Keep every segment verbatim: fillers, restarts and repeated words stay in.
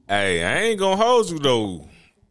Hey, I ain't gonna hold you though.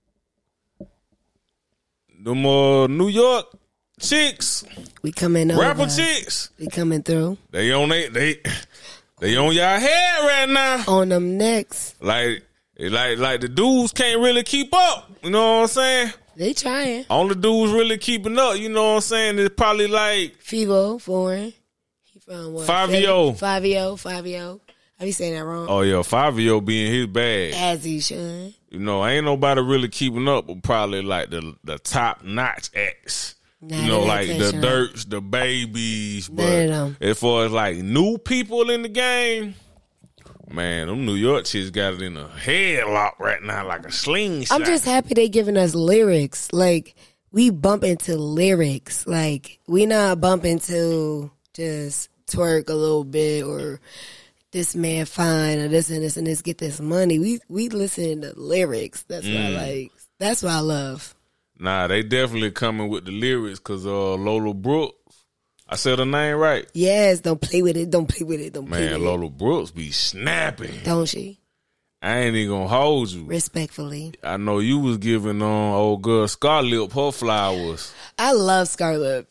Them uh, New York chicks, we coming over. Rapper chicks, we coming through. They on they they they on y'all head right now. On them necks. Like like like the dudes can't really keep up. You know what I'm saying? They trying. Only dudes really keeping up. You know what I'm saying? It's probably like Fivo, foreign. He from what? Fabio. Fabio, Fabio. I be saying that wrong. Oh yeah, Fabio being his bag. As he should. You know, ain't nobody really keeping up, but probably like the the top notch acts. Nah, you know, like the Dirks, the Babies. But as far as like new people in the game, man, them New York chicks got it in a headlock right now, like a slingshot. I'm just happy they giving us lyrics. Like we bump into lyrics. Like we not bump into just twerk a little bit or this man fine or this and this and this, get this money. We we listen to lyrics. That's what mm. I like. That's what I love. Nah, they definitely coming with the lyrics because uh, Lola Brooks. I said her name right. Yes, don't play with it. Don't play with it. Don't play Man, with Lola it. Brooks be snapping. Don't she? I ain't even gonna hold you. Respectfully. I know you was giving on um, old girl Scarlett her flowers. I love Scarlett.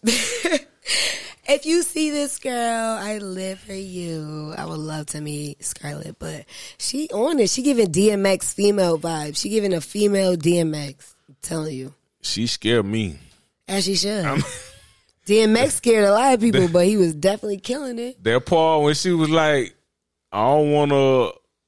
If you see this girl, I live for you. I would love to meet Scarlett, but she on it. She giving D M X female vibes. She giving a female D M X. I'm telling you. She scared me. As she should. I'm, D M X scared a lot of people, that, but he was definitely killing it. That part when she was like, I don't want to.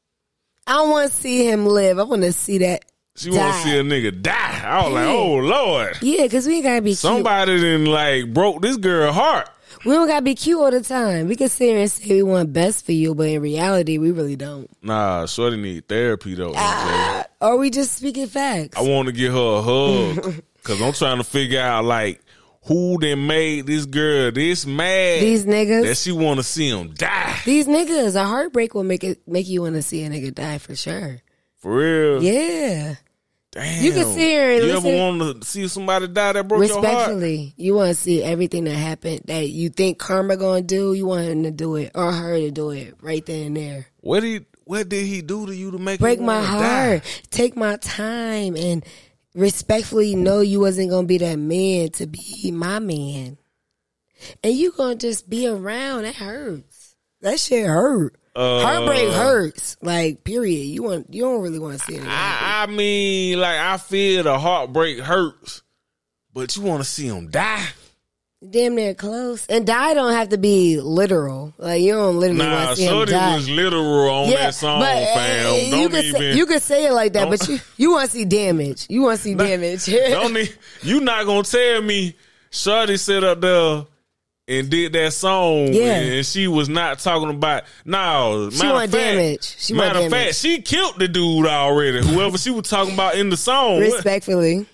I don't want to see him live. I want to see that. She want to see a nigga die. I was yeah. like, oh, Lord. Yeah, because we ain't got to be cute. Somebody done like broke this girl's heart. We don't got to be cute all the time. We can sit here and say we want best for you, but in reality, we really don't. Nah, shorty need therapy, though. Ah, or we just speaking facts. I want to give her a hug because I'm trying to figure out, like, who done made this girl this mad. These niggas. That she want to see him die. These niggas. A heartbreak will make it make you want to see a nigga die for sure. For real? Yeah. Damn. You can see her and You listen. ever want to see somebody die that broke your heart? Respectfully, you want to see everything that happened that you think karma gonna do. You want him to do it or her to do it right then and there. What did what did he do to you to make break you my heart? Die? Take my time and respectfully know you wasn't gonna be that man to be my man, and you gonna just be around. That hurts. That shit hurt. Uh, Heartbreak hurts, like period. You want you don't really want to see it. I, I mean, like I feel the heartbreak hurts, but you want to see him die. Damn near close, and die don't have to be literal. Like you don't literally nah, want to see him die. Nah, was literal on yeah, that song, but, fam. Uh, don't you could even. Say, you could say it like that, don't, but you you want to see damage. You want to see nah, damage. don't need, you not gonna tell me Shorty sit up there and did that song, yeah. and she was not talking about no. She want damage. She want matter of damage. fact, she killed the dude already. Whoever she was talking about in the song, respectfully.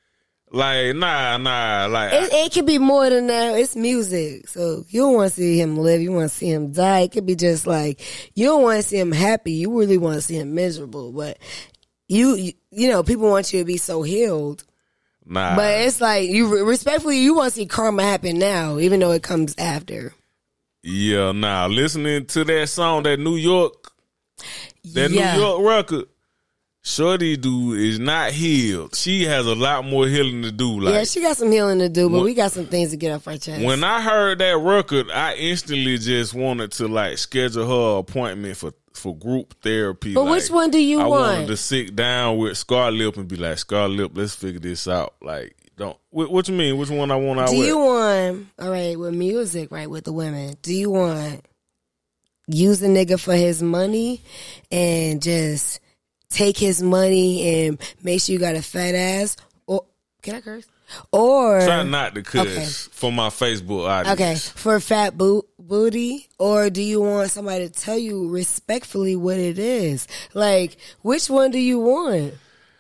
Like nah, nah, like it, it could be more than that. It's music, so you don't want to see him live. You want to see him die. It could be just like you don't want to see him happy. You really want to see him miserable. But you, you, you know, people want you to be so healed. Nah. But it's like, you respectfully, you want to see karma happen now, even though it comes after. Yeah, nah. Listening to that song, that New York, that yeah. New York record, Shorty dude is not healed. She has a lot more healing to do. Like, yeah, she got some healing to do, but when, we got some things to get off our chest. When I heard that record, I instantly just wanted to like schedule her appointment for for group therapy. But like, which one do you I want? I wanted to sit down with Scarlett and be like, Scarlett, let's figure this out. Like, don't. What, what you mean? Which one I want? Do with? you want? All right, with music, right? With the women, do you want use a nigga for his money and just take his money and make sure you got a fat ass? Or can I curse? Or try not to cuss okay. for my Facebook audience. Okay, for fat boot booty, or do you want somebody to tell you respectfully what it is? Like, which one do you want?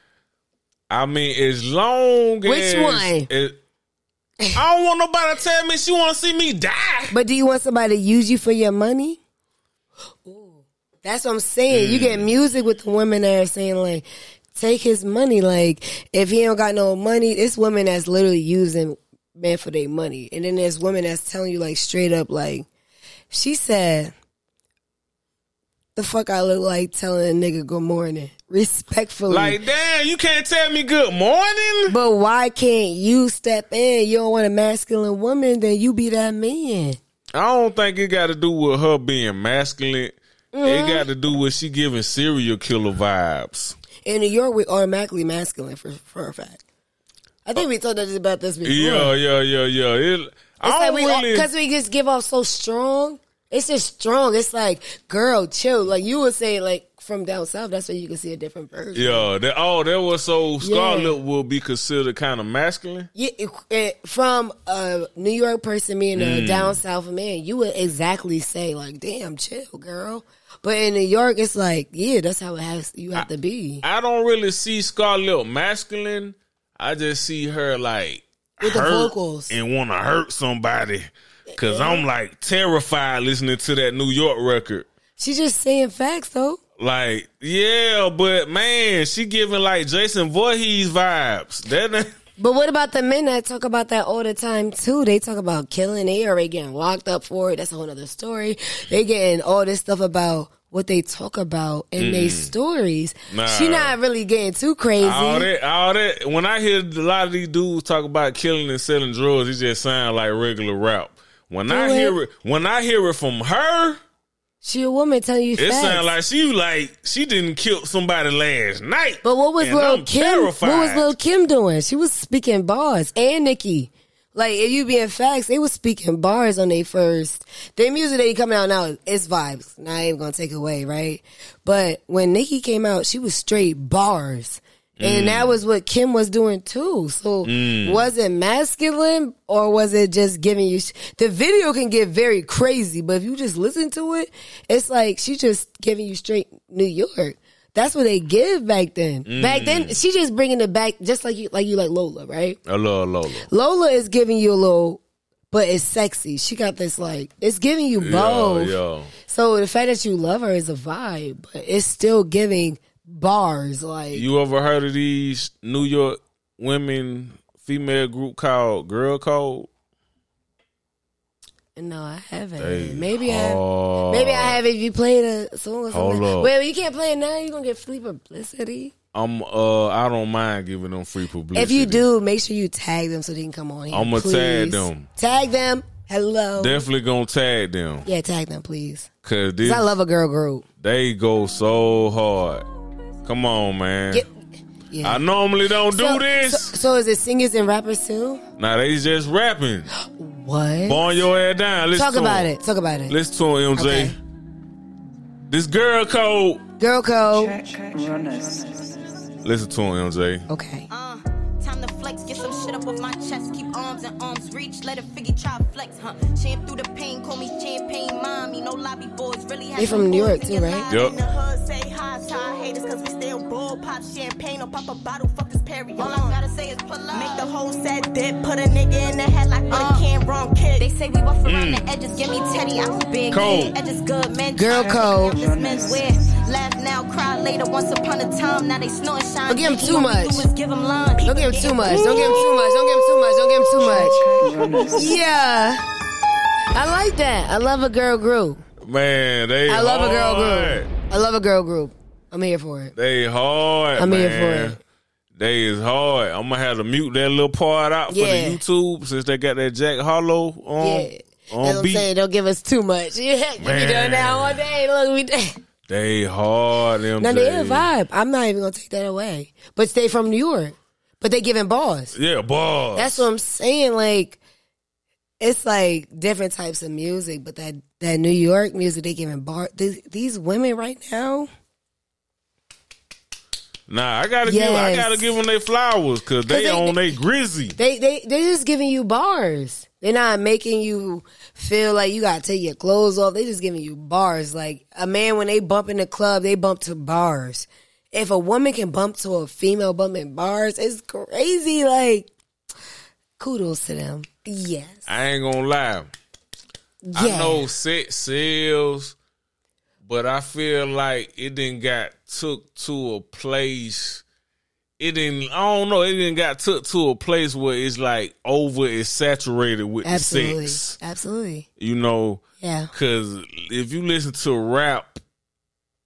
I mean, as long which as... Which one? It, I don't want nobody to tell me she want to see me die. But do you want somebody to use you for your money? Ooh, that's what I'm saying. Mm. You get music with the women that are saying, like, take his money. Like, if he don't got no money, it's women that's literally using men for their money. And then there's women that's telling you, like, straight up, like, she said, the fuck I look like telling a nigga good morning. Respectfully. Like, damn, you can't tell me good morning? But why can't you step in? You don't want a masculine woman, then you be that man. I don't think it got to do with her being masculine. Mm-hmm. It got to do with she giving serial killer vibes. In New York, we automatically masculine for, for a fact. I think uh, we talked about this before. Yeah, yeah, yeah, yeah. It, it's I like we, really... Because we just give off so strong. It's just strong. It's like, girl, chill. Like you would say, like, from down south, that's where you can see a different version. Yeah. That, oh, that was so Scarlet yeah. will be considered kind of masculine? Yeah, it, it, from a New York person being a mm. down south man, you would exactly say, like, damn, chill, girl. But in New York, it's like, yeah, that's how it has. You have I, to be. I don't really see Scarlet masculine. I just see her, like, with hurt the vocals and want to hurt somebody. Because yeah. I'm, like, terrified listening to that New York record. She just saying facts, though. Like, yeah, but, man, she giving, like, Jason Voorhees vibes. That But what about the men that talk about that all the time, too? They talk about killing. They already getting locked up for it. That's a whole other story. They getting all this stuff about what they talk about in mm. their stories. Nah. She not really getting too crazy. All that, all that. When I hear a lot of these dudes talk about killing and selling drugs, it just sound like regular rap. When Do I it. hear it, when I hear it from her, she a woman telling you it facts. sound like she like she didn't kill somebody last night. But what was Lil Kim? Terrified. What was Lil Kim doing? She was speaking bars, and Nicki. Like, if you being facts, they was speaking bars on their first. Their music they coming out now, it's vibes. Not even gonna take away, right? But when Nicki came out, she was straight bars. And mm. that was what Kim was doing too. So mm. was it masculine or was it just giving you... Sh- the video can get very crazy, but if you just listen to it, it's like she just giving you straight New York. That's what they give back then. Mm. Back then, she just bringing it back just like you like you like Lola, right? I love Lola. Lola is giving you a little, but it's sexy. She got this like, it's giving you both. Yeah, yeah. So the fact that you love her is a vibe, but it's still giving bars. Like, you ever heard of these New York women female group called Girl Code? No, I haven't. They maybe hard. I maybe I have if you played a song or something. Hold up. Well, you can't play it now. You're gonna get free publicity. I'm uh I don't mind giving them free publicity. If you do, make sure you tag them so they can come on here. I'm gonna tag them. Tag them. Hello. Definitely gonna tag them. Yeah, tag them, please. Cause, this, Cause I love a girl group. They go so hard. Come on, man. Yeah. Yeah. I normally don't so, do this. So, so is it singers and rappers too? Nah, they just rapping. What? Born your ass down. Listen Talk to about him. it. Talk about it. Listen to him, M J. Okay. This Girl Code. Girl Code. Listen to him, M J. Okay. Uh, time to flex, get some shit up off my chest. Keep arms and arms reach. Let a figure try flex, huh? Champ through the pain, call me champagne mommy. No lobby boys really. They from New York too, right? Yep. In the hood, say hi to our haters, cause we still bull. Pop champagne or pop a bottle, fuck this Perry. All I gotta say is pull up. Make the whole set dip, put a nigga in the head like uh, a can wrong kick. They say we rough around mm. the edges, give me Teddy, I'm big. Cold. Edges good, man. Girl Code. Laugh now, cry later. Once upon a time, now they snort shine. Don't give him too much. Give him line. Don't give him too much. Don't give him too much. Don't give him too much. Don't give him too much. Yeah. I like that. I love a girl group. Man, they I love hard. a girl group. I love a girl group. I'm here for it. They hard, I'm man. here for it. They is hard. I'm going to have to mute that little part out yeah. for the YouTube since they got that Jack Harlow on, yeah. on That's what I'm beat. saying. Don't give us too much. Yeah. We done that all day. Look, we done. They hard, them Now, they a vibe. I'm not even going to take that away. But stay from New York. But they giving bars. Yeah, bars. That's what I'm saying. Like, it's like different types of music, but that, that New York music, they giving bars. These, these women right now. Nah, I gotta yes. give. I gotta give them their flowers because they, they on they grizzy. They they they just giving you bars. They're not making you feel like you gotta take your clothes off. They just giving you bars. Like a man when they bump in the club, they bump to bars. If a woman can bump to a female bumping bars, it's crazy. Like kudos to them. Yes, I ain't gonna lie. Yeah. I know sex sells, but I feel like it didn't got took to a place. It didn't. I don't know. It didn't got took to a place where it's like over. It's saturated with absolutely, the sex. Absolutely. You know. Yeah. Because if you listen to rap,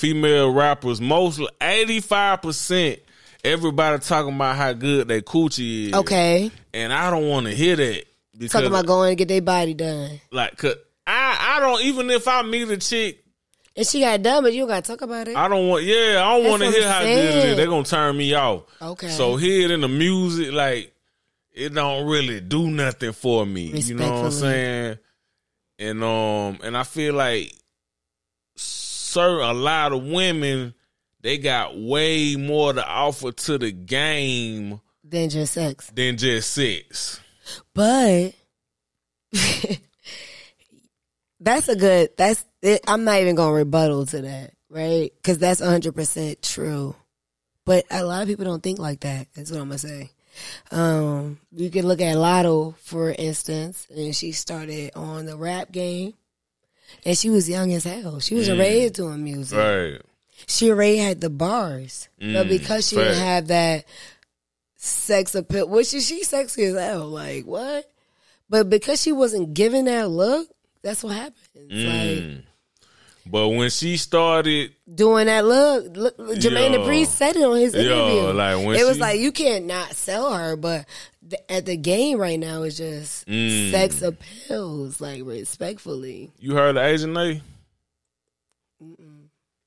female rappers, mostly eighty-five percent, everybody talking about how good their coochie is. Okay. And I don't want to hear that. Because, talking about going to get their body done. Like, cause I, I don't, even if I meet a chick. And she got done, but you got to talk about it. I don't want, yeah, I don't want to hear how good it is. They're going to turn me off. Okay. So hear it in the music, like, it don't really do nothing for me. You know what I'm saying? And um, and I feel like certain a lot of women, they got way more to offer to the game than just sex. Than just sex. But that's a good. That's it, I'm not even gonna rebuttal to that, right? Because that's one hundred percent true. But a lot of people don't think like that. That's what I'm gonna say. Um, you can look at Lotto, for instance, and she started on the rap game, and she was young as hell. She was mm. already doing music. Right. She already had the bars, mm. but because she fact. didn't have that sex appeal, which is she sexy as hell, like what? But because she wasn't giving that look, that's what happened. Mm. Like. But when she started doing that look, look Jermaine Dupri said it on his interview. Yo, like when it was she, like, you can't not sell her, but the, at the game right now is just mm. sex appeals, like respectfully. You heard of Asian Nay? Mm-mm.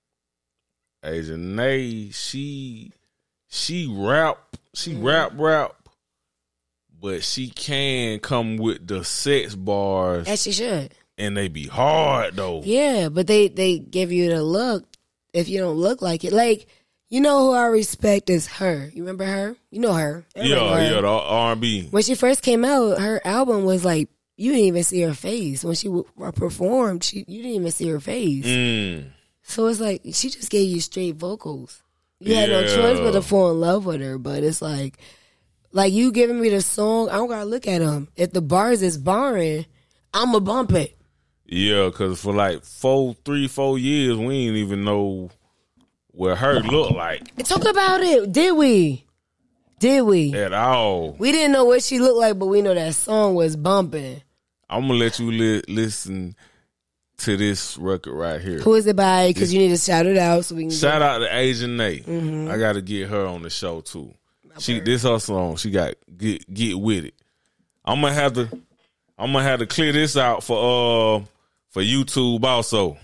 Asian Nay, she she rap, she mm. rap rap, but she can come with the sex bars. As she should. And they be hard though. Yeah, but they, they give you the look if you don't look like it. Like, you know who I respect is her. You remember her? You know her. Yeah, her. yeah, the R and B. When she first came out, her album was like, you didn't even see her face. When she w- performed, she you didn't even see her face. Mm. So it's like, she just gave you straight vocals. You yeah. had no choice but to fall in love with her. But it's like, like you giving me the song, I don't gotta look at them. If the bars is barring, I'ma bump it. Yeah, because for like four, three, four years, we didn't even know what her looked like. Talk about it. Did we? Did we? At all. We didn't know what she looked like, but we know that song was bumping. I'm going to let you li- listen to this record right here. Who is it by? Because you need to shout it out so we can shout out to Asian Nay. Mm-hmm. I got to get her on the show, too. My she bird. This her song. She got get get with it. I'm going to have to I'm going to have to clear this out for... uh. For YouTube also.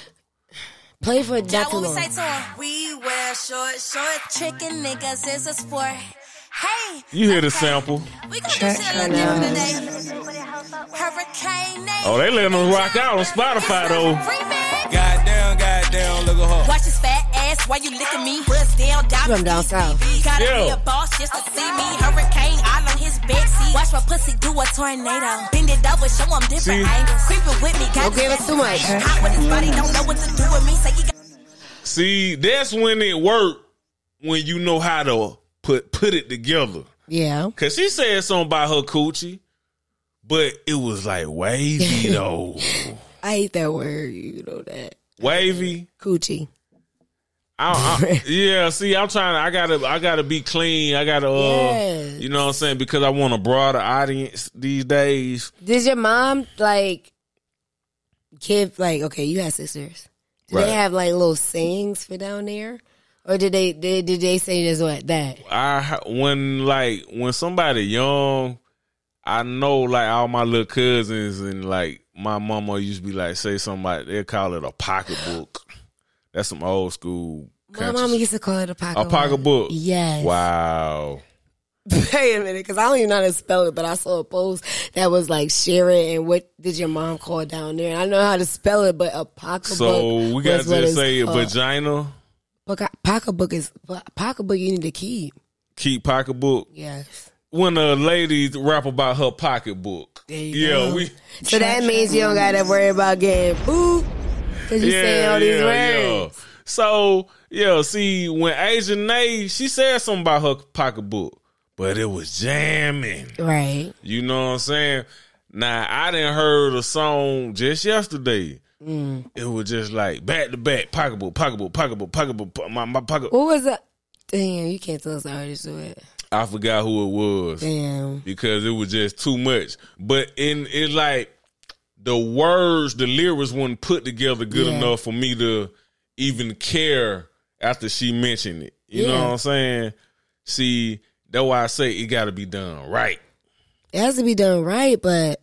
Play for that long. We wear short, short, tricking niggas is a sport. Hey. You hear the sample. We got this shit like different today. Hurricane. Oh, they letting them rock out on Spotify though. Goddamn, goddamn, look at her. Watch his fat ass while you licking me. Bust down, down. From down south. Gotta yeah. be a boss just to see me. Hurricane all on his backseat. Watch my pussy do a tornado. Bend it over, show him different see? angles. Creeping with me. Don't give us too much. Hot with his body, don't know what to do with me. Say you got. See, that's when it worked. When you know how to put put it together. Yeah. Cause she said something about her coochie, but it was like wavy though. I hate that word. You know that. Wavy coochie. I, I, yeah, see, I'm trying to. I gotta. I gotta be clean. I gotta. Uh, yes. You know what I'm saying? Because I want a broader audience these days. Did your mom like give like? Okay, you had sisters. Did right. they have like little sayings for down there, or did they? Did, did they say this what that? I when like when somebody young, I know like all my little cousins and like my mama used to be like say something like they call it a pocketbook. That's some old school. My mama used to call it a pocket. A pocketbook. Yes. Wow. Wait a minute, because I don't even know how to spell it, but I saw a post that was like share it and what did your mom call down there? And I know how to spell it, but a pocketbook. So we got to say called. Vagina. Pocketbook is pocketbook. You need to keep. Keep pocketbook. Yes. When a lady rap about her pocketbook. There you yeah, go. we. So that means you don't got to worry about getting boo. Because you yeah, saying all these yeah, words. Yeah. So, yeah, see, when Asian Nay, she said something about her pocketbook, but it was jamming. Right. You know what I'm saying? Now, I didn't heard a song just yesterday. Mm. It was just like back to back, pocketbook, pocketbook, pocketbook, pocketbook, my, my pocket. What was that? Damn, you can't tell us the artist to it. I forgot who it was. Damn. Because it was just too much. But in it like, the words, the lyrics weren't put together good yeah. enough for me to even care after she mentioned it. You yeah. know what I'm saying? See, that's why I say it got to be done right. It has to be done right, but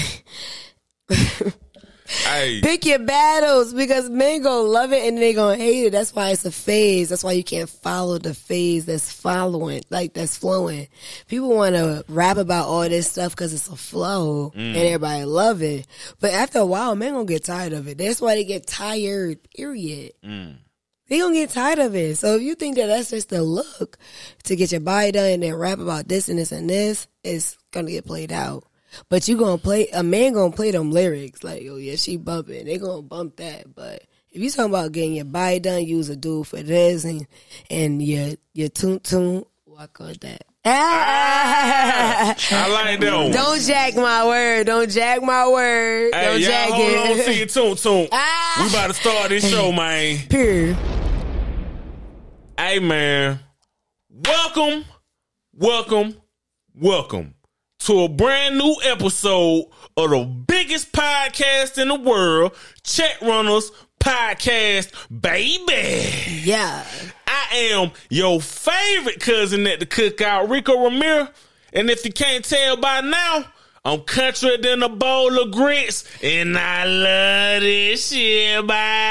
Hey. Pick your battles because men gonna love it and they gonna hate it. That's why it's a phase. That's why you can't follow the phase that's following, like that's flowing. People want to rap about all this stuff because it's a flow mm. and everybody love it. But after a while, men gonna get tired of it. That's why they get tired, period. Mm. They gonna get tired of it. So if you think that that's just the look to get your body done and then rap about this and this and this, it's gonna get played out. But you gonna play, a man gonna play them lyrics like, oh yeah, she bumping. They gonna bump that. But if you talking about getting your body done, use a dude for this and and your your tune tune, what call that? Ah, I like that one. Don't jack my word. Don't jack my word. Hey, Don't y'all jack hold it. on to your tune tune. Ah. We about to start this show, man. Period. Hey man, welcome, welcome, welcome to a brand new episode of the biggest podcast in the world, Check Runners Podcast, baby. Yeah. I am your favorite cousin at the cookout, Rico Ramirez. And if you can't tell by now, I'm country than a bowl of grits, and I love this shit,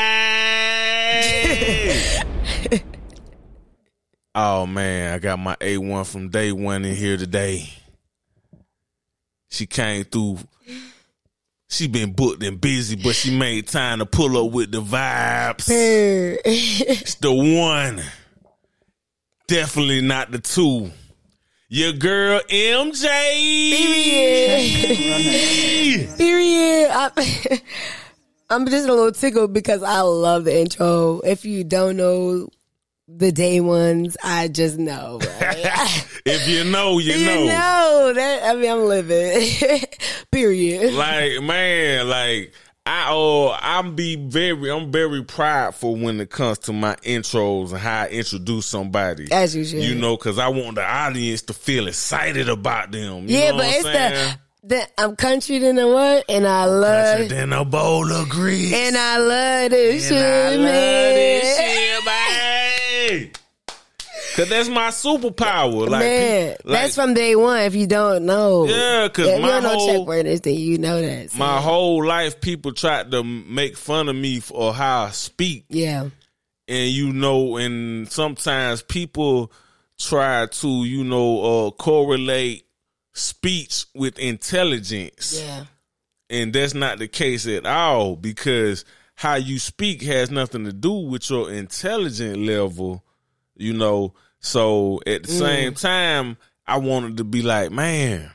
baby. Oh, man, I got my A one from day one in here today. She came through. She been booked and busy, but she made time to pull up with the vibes. It's the one. Definitely not the two. Your girl, M J. Period. Period. I, I'm just a little tickled because I love the intro. If you don't know the day ones, I just know. Right? If you know, you, you know. know. That, I mean, I'm living. Period. Like, man, like, I oh, I'm be very, I'm very prideful when it comes to my intros and how I introduce somebody. As you should. You know, because I want the audience to feel excited about them. You yeah, know but what it's I'm saying? the, the, I'm country than a what? And I love. Country than a bowl of grits. And I love this and shit, I love man. this shit, man. Cause that's my superpower. Like, man, like, that's from day one. If you don't know, yeah, cause if my you don't know whole check word is, then you know that. So. My whole life, people tried to make fun of me for how I speak. Yeah, and you know, and sometimes people try to, you know, uh, correlate speech with intelligence. Yeah, and that's not the case at all, because how you speak has nothing to do with your intelligence level. You know, so at the mm. same time, I wanted to be like, man,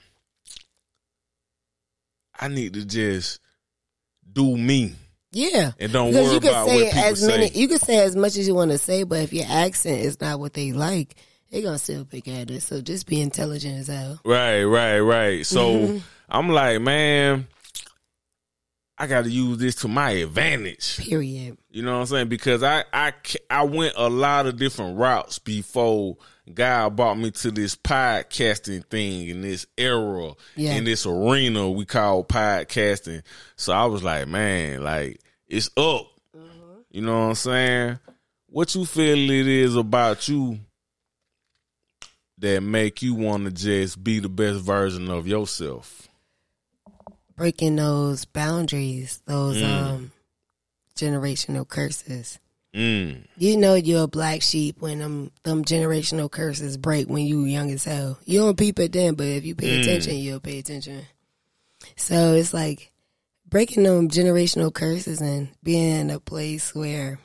I need to just do me. Yeah. And don't because worry you can about say what people as many, say. You can say as much as you want to say, but if your accent is not what they like, they're going to still pick at it. So just be intelligent as hell. Right, right, right. So mm-hmm. I'm like, man, I got to use this to my advantage. Period. You know what I'm saying? Because I, I, I went a lot of different routes before God brought me to this podcasting thing in this era, yeah. in this arena we call podcasting. So I was like, man, like, it's up. Mm-hmm. You know what I'm saying? What you feel it is about you that make you want to just be the best version of yourself? Breaking those boundaries, those mm. um, generational curses. Mm. You know you're a black sheep when them, them generational curses break when you young as hell. You don't peep it then, but if you pay mm. attention, you'll pay attention. So it's like breaking them generational curses and being in a place where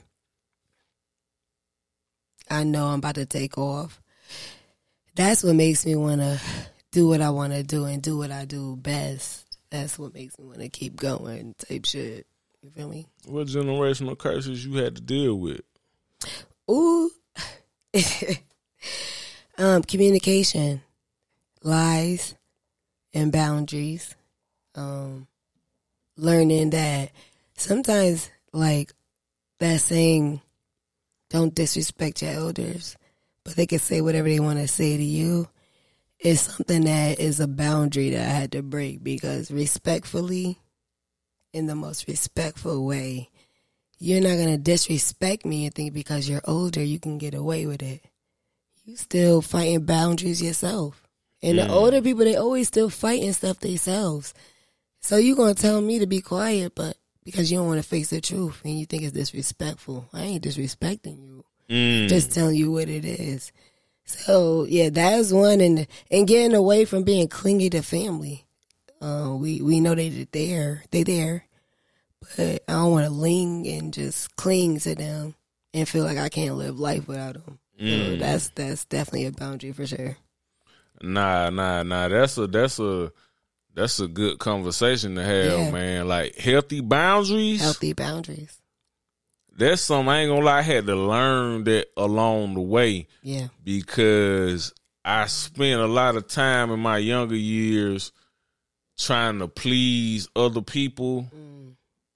I know I'm about to take off. That's what makes me want to do what I want to do and do what I do best. That's what makes me want to keep going type shit. You feel me? What generational curses you had to deal with? Ooh. um, communication, lies, and boundaries. Um, learning that sometimes, like, that saying, don't disrespect your elders, but they can say whatever they want to say to you. It's something that is a boundary that I had to break because respectfully, in the most respectful way, you're not gonna disrespect me and think because you're older you can get away with it. You still fighting boundaries yourself. And mm. the older people, they always still fighting stuff themselves. So you gonna tell me to be quiet, but because you don't want to face the truth and you think it's disrespectful. I ain't disrespecting you. Mm. Just telling you what it is. So yeah, that's one, and and getting away from being clingy to family. Uh, we we know they there, they there, but I don't want to ling and just cling to them and feel like I can't live life without them. Mm. So that's that's definitely a boundary for sure. Nah, nah, nah. That's a that's a that's a good conversation to have, yeah. man. Like healthy boundaries. Healthy boundaries. That's something I ain't gonna lie. I had to learn that along the way. Yeah. Because I spent a lot of time in my younger years trying to please other people, mm.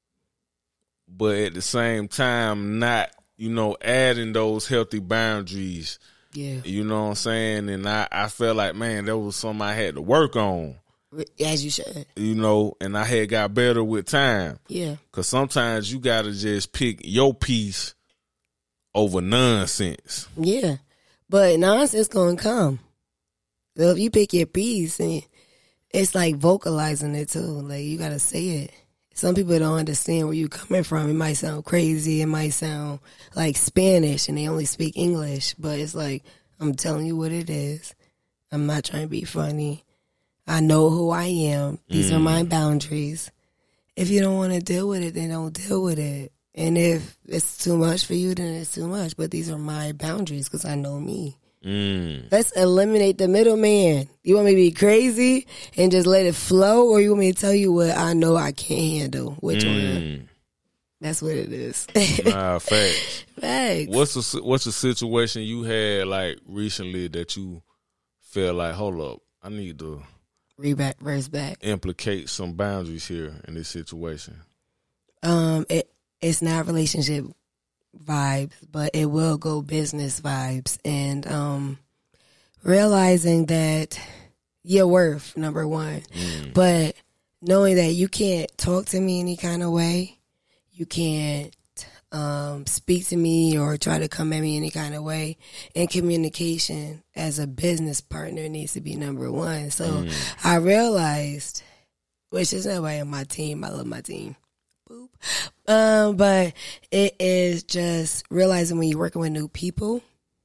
but at the same time not, you know, adding those healthy boundaries. Yeah. You know what I'm saying? And I, I felt like, man, that was something I had to work on. As you should. You know, and I had got better with time. Yeah. Because sometimes you got to just pick your piece over nonsense. Yeah. But nonsense going to come. So if you pick your piece, and it's like vocalizing it too. Like you got to say it. Some people don't understand where you're coming from. It might sound crazy. It might sound like Spanish and they only speak English. But it's like, I'm telling you what it is. I'm not trying to be funny. I know who I am. These mm. are my boundaries. If you don't want to deal with it, then don't deal with it. And if it's too much for you, then it's too much. But these are my boundaries because I know me. Mm. Let's eliminate the middleman. You want me to be crazy and just let it flow, or you want me to tell you what I know I can't handle? Which mm. one? That's what it is. Nah, facts. Facts. What's a, what's a situation you had like recently that you feel like, hold up, I need to reverse back, implicate some boundaries here in this situation? Um, it it's not relationship vibes, but it will go business vibes, and um, realizing that your worth, number one, mm. but knowing that you can't talk to me any kind of way, you can't um, speak to me or try to come at me any kind of way, and communication as a business partner needs to be number one. So mm. I realized, which is nobody on my team, I love my team. Boop. Um, but it is just realizing when you're working with new people,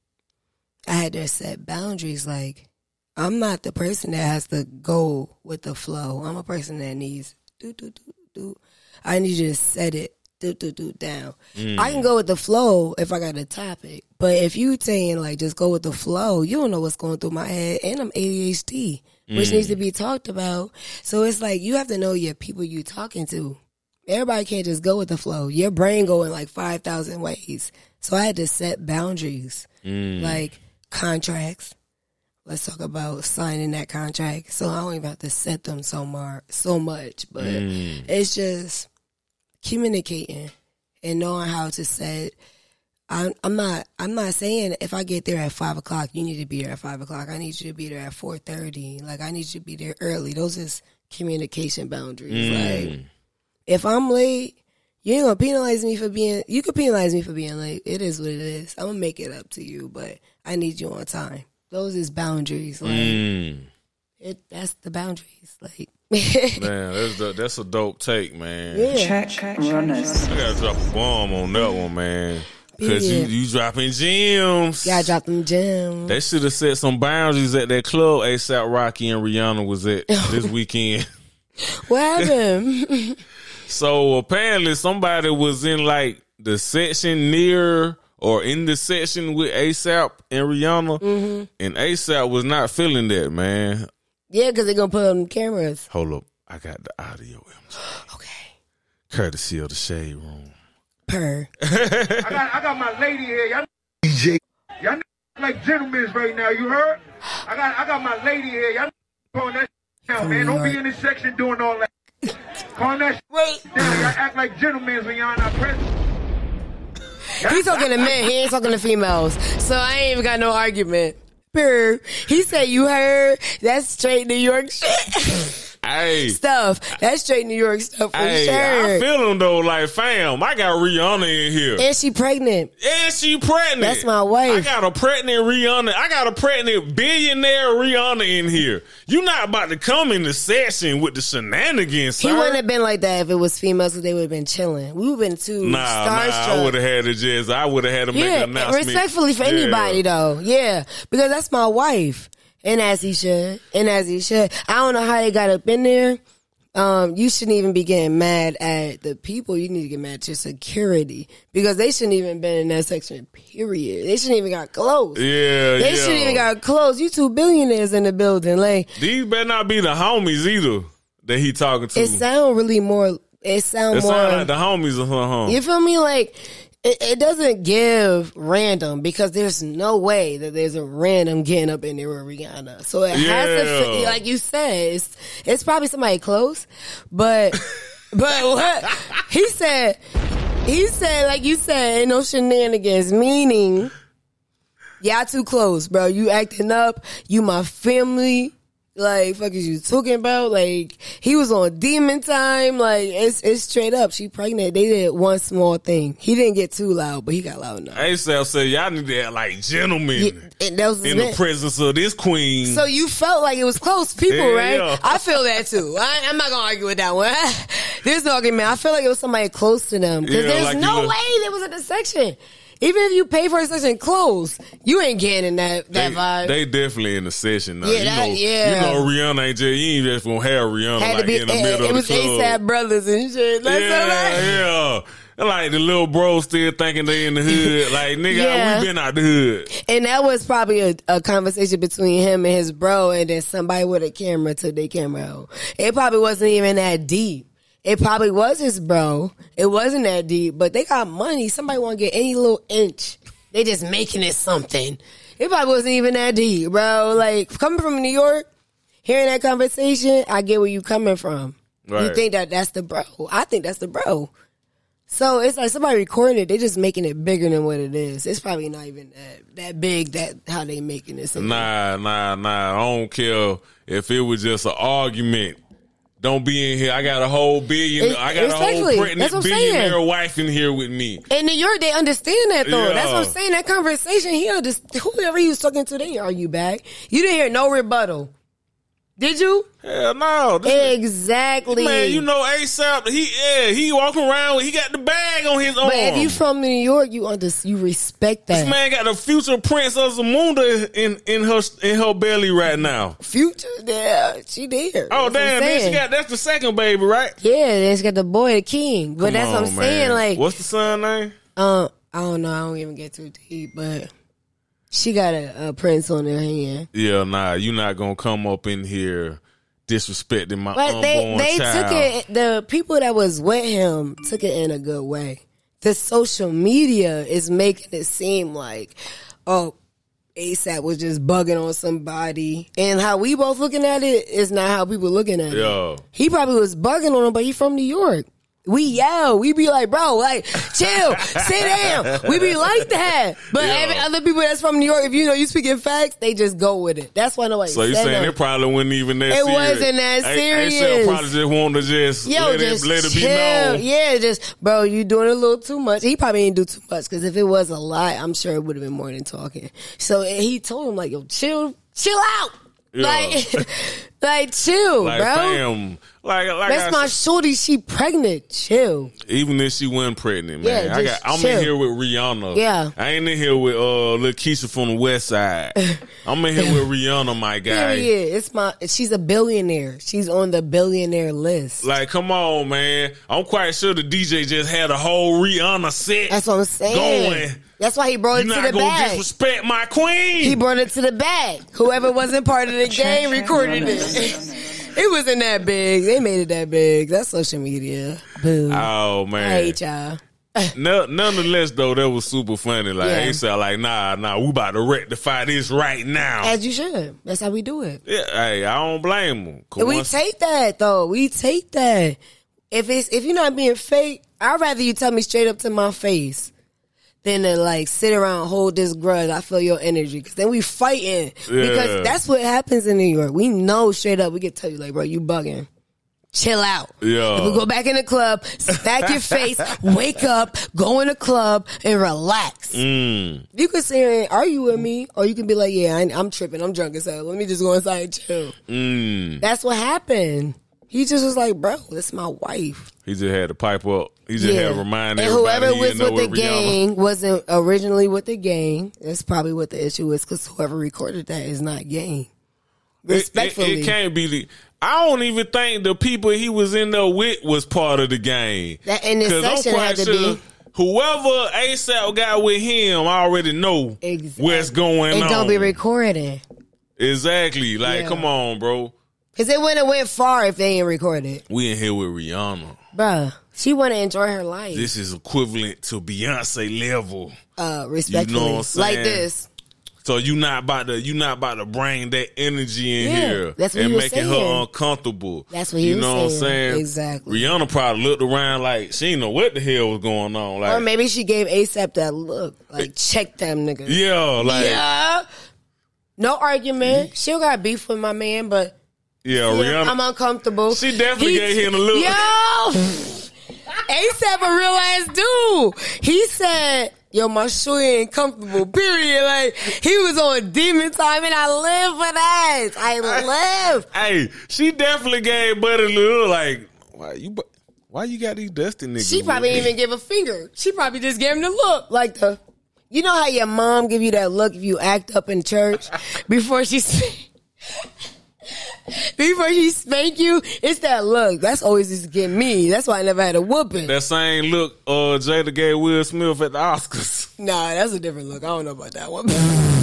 I had to set boundaries. Like, I'm not the person that has to go with the flow. I'm a person that needs do do do do. I need you to set it do do do down. Mm. I can go with the flow if I got a topic, but if you saying like just go with the flow, you don't know what's going through my head, and I'm A D H D, which mm. needs to be talked about. So it's like you have to know your people you talking to. Everybody can't just go with the flow. Your brain go in like five thousand ways. So I had to set boundaries, mm. like contracts. Let's talk about signing that contract. So I don't even have to set them so, mar- so much. But mm. it's just communicating and knowing how to set. I'm, I'm not I'm not saying if I get there at five o'clock, you need to be there at five o'clock. I need you to be there at four thirty. Like, I need you to be there early. Those is communication boundaries. Mm. Like, if I'm late, you ain't gonna penalize me for being, you can penalize me for being late. It is what it is. I'm gonna make it up to you, but I need you on time. Those is boundaries. Like, mm. it, that's the boundaries. Like, man, that's the, that's a dope take, man. Yeah. Check, check, runners. I gotta drop a bomb on that one, man. Cause yeah. you, you dropping gems. Gotta drop them gems. They should have set some boundaries at that club ASAP Rocky and Rihanna was at this weekend. What happened? So apparently somebody was in like the section near or in the section with ASAP and Rihanna, mm-hmm. and ASAP was not feeling that, man. Yeah, because they're going to put on cameras. Hold up. I got the audio. Okay. Courtesy of the Shade Room. Per. I got I got my lady here. Y'all D J. Y'all like gentlemen right now, you heard? I got I got my lady here. Y'all calling that down, man. Don't be in this section doing all that. Calling that Wait. down. Y'all act like gentlemen when y'all not present. He's talking to men. He ain't talking to females. So I ain't even got no argument. Per. He said you heard. That's straight New York shit. I hey, stuff. That's straight New York stuff for hey, sure. I feel them though, like fam. I got Rihanna in here, and she pregnant. And she pregnant. That's my wife. I got a pregnant Rihanna. I got a pregnant billionaire Rihanna in here. You not about to come in the session with the shenanigans, sir. He wouldn't have been like that if it was females, because they would have been chilling. We would have been too nah, starstruck. Nah, I would have had to just. I would have had to make yeah, an announcement. Respectfully for yeah. anybody though. Yeah, because that's my wife. And as he should. And as he should. I don't know how they got up in there. Um, you shouldn't even be getting mad at the people. You need to get mad at your security. Because they shouldn't even been in that section, period. They shouldn't even got close. Yeah, They yeah. shouldn't even got close. You two billionaires in the building. Like, these better not be the homies either that he talking to. it sound really more, it sound It more. sound like the homies or something. You feel me? Like, It, it doesn't give random, because there's no way that there's a random getting up in there with Rihanna. So it Yeah. has to fit, like you said, it's, it's probably somebody close, but, but what he said, he said, like you said, ain't no shenanigans, meaning y'all too close, bro. You acting up. You my family. Like, fuck is you talking about? Like, he was on demon time. Like, it's it's straight up. She pregnant. They did one small thing. He didn't get too loud, but he got loud enough. A$AP said, y'all need to act like gentlemen Yeah, and that was his in the man. presence of this queen. So you felt like it was close people, Yeah, right? yeah. I feel that too. I, I'm not gonna argue with that one. There's no argument. I feel like it was somebody close to them, because Yeah, there's like no you- way there was at the section. Even if you pay for a section close, you ain't getting in that that they, vibe. they definitely in the session now. Yeah, you that- know, yeah. You know, Rihanna ain't just, you ain't just gonna have Rihanna Had like to be. in the It, middle it of was the club. A$AP Brothers and shit. That's yeah, all right. yeah. Like the little bro still thinking they in the hood. Like, nigga, Yeah. we been out the hood. And that was probably a, a conversation between him and his bro, and then somebody with a camera took their camera out. It probably wasn't even that deep. It probably was his bro. It wasn't that deep, but they got money. Somebody want to get any little inch. They just making it something. It probably wasn't even that deep, bro. Like, coming from New York, hearing that conversation, I get where you coming from. Right. You think that that's the bro. I think that's the bro. So it's like somebody recording it, they just making it bigger than what it is. It's probably not even that, that big, that how they making it. So Nah, nah, nah. I don't care if it was just an argument. Don't be in here. I got a whole billion. It- I got a whole respectfully, pregnant that's what I'm saying. billionaire wife in here with me. in New York, they understand that though. Yeah. That's what I'm saying. That conversation, he underst- whoever he was talking to, they argue back. You didn't hear no rebuttal. Did you? Hell no. This Exactly. man, you know A$AP, he yeah, he walking around, he got the bag on his arm. But if you from New York, you under you respect that. This man got the future Prince of Zamunda in, in her in her belly right now. Future, yeah, she there. Oh That's what I'm damn, man, she saying. got that's the second baby, right? Yeah, then she got the boy, the king. But Come that's what I'm on, saying. man. Like, what's the son name? uh, I don't know. I don't even get too deep, but she got a, a prince on her hand. Yeah, nah, you not gonna come up in here disrespecting my But they unborn they child. took it. The people that was with him took it in a good way. The social media is making it seem like, oh, A$AP was just bugging on somebody, and how we both looking at it is not how people looking at Yeah. it. He probably was bugging on him, but he from New York. We yell. We be like, bro, like, chill, sit down. We be like that. But Yeah. every other people that's from New York, if you know you speaking facts, they just go with it. That's why nobody So you said saying nothing. it probably wasn't even that It serious? wasn't that A$AP serious. probably just wanted to just Yo, let, just it, let it be chill. known. Yeah, just, bro, you doing a little too much. He probably didn't do too much, because if it was a lot, I'm sure it would have been more than talking. So he told him, like, yo, chill, chill out. Yeah. Like, like, chill, Like, bro. fam, like, like That's I my shorty. She pregnant. Chill. even if she wasn't pregnant, man. Yeah, I just got I'm chill. in here with Rihanna. Yeah. I ain't in here with uh Lil Keisha from the West Side. I'm in here with Rihanna, my guy. Period. It's my. She's a billionaire. She's on the billionaire list. Like, come on, man. I'm quite sure the D J just had a whole Rihanna set. That's what I'm saying. Going. That's why he brought You're it to not the gonna bag. disrespect my queen. He brought it to the bag. Whoever wasn't part of the game recorded it. It wasn't that big. They made it that big. That's social media. Boo. oh I man. hate y'all. No, nonetheless, though, that was super funny. Like, Yeah. A$AP like, nah, nah, we about to rectify this right now. As you should. That's how we do it. Yeah, hey, I don't blame him. And we take that though. We take that. If it's if you're not being fake, I'd rather you tell me straight up to my face than to like sit around and hold this grudge. I feel your energy, because then we fighting. Yeah. Because that's what happens in New York. We know straight up. We can tell you like, bro, you bugging. chill out. Yeah. We go back in the club, smack your face, wake up, go in the club, and relax. Mm. You can sit here and argue with me, or you can be like, yeah, I, I'm tripping. I'm drunk as hell. Let me just go inside and chill. Mm. That's what happened. He just was like, bro, this is my wife. He just had to pipe up. He just yeah. had to remind and everybody. And whoever was with the Rihanna. gang wasn't originally with the gang. That's probably what the issue is, because whoever recorded that is not gang. Respectfully. It, it, it can't be the... I don't even think the people he was in there with was part of the gang. That in this section had to sure be. Whoever ASAP got with him, I already know exactly. what's going and on. And don't be recording. Exactly. Like, yeah. come on, bro. Because it wouldn't have went far if they ain't recorded. We in here with Rihanna. Bruh, she want to enjoy her life. This is equivalent to Beyonce level. Uh, respectfully. You know what I'm saying? Like this. So you not about to you not about to bring that energy in yeah, here that's what and he was making saying. her uncomfortable. That's what he you was know saying. what I'm saying? Exactly. Rihanna probably looked around like she didn't know what the hell was going on. Like, or maybe she gave ASAP that look, like check them niggas. Yeah, like yeah. No argument. She don't got beef with my man, but yeah, yeah Rihanna. I'm uncomfortable. She definitely he, gave him a look. Yo, ASAP a real ass dude. He said, yo, my shorty ain't comfortable, period. Like, he was on demon time, and I live for that. I live. Hey, she definitely gave Buddy a little, like, why you why you got these dusty niggas? She probably didn't even give a finger. She probably just gave him the look. Like the, you know how your mom give you that look if you act up in church before she Before she spank you, it's that look. That's always used to get me. That's why I never had a whooping. That same look uh, Jada gave Will Smith at the Oscars. Nah, that's a different look. I don't know about that one.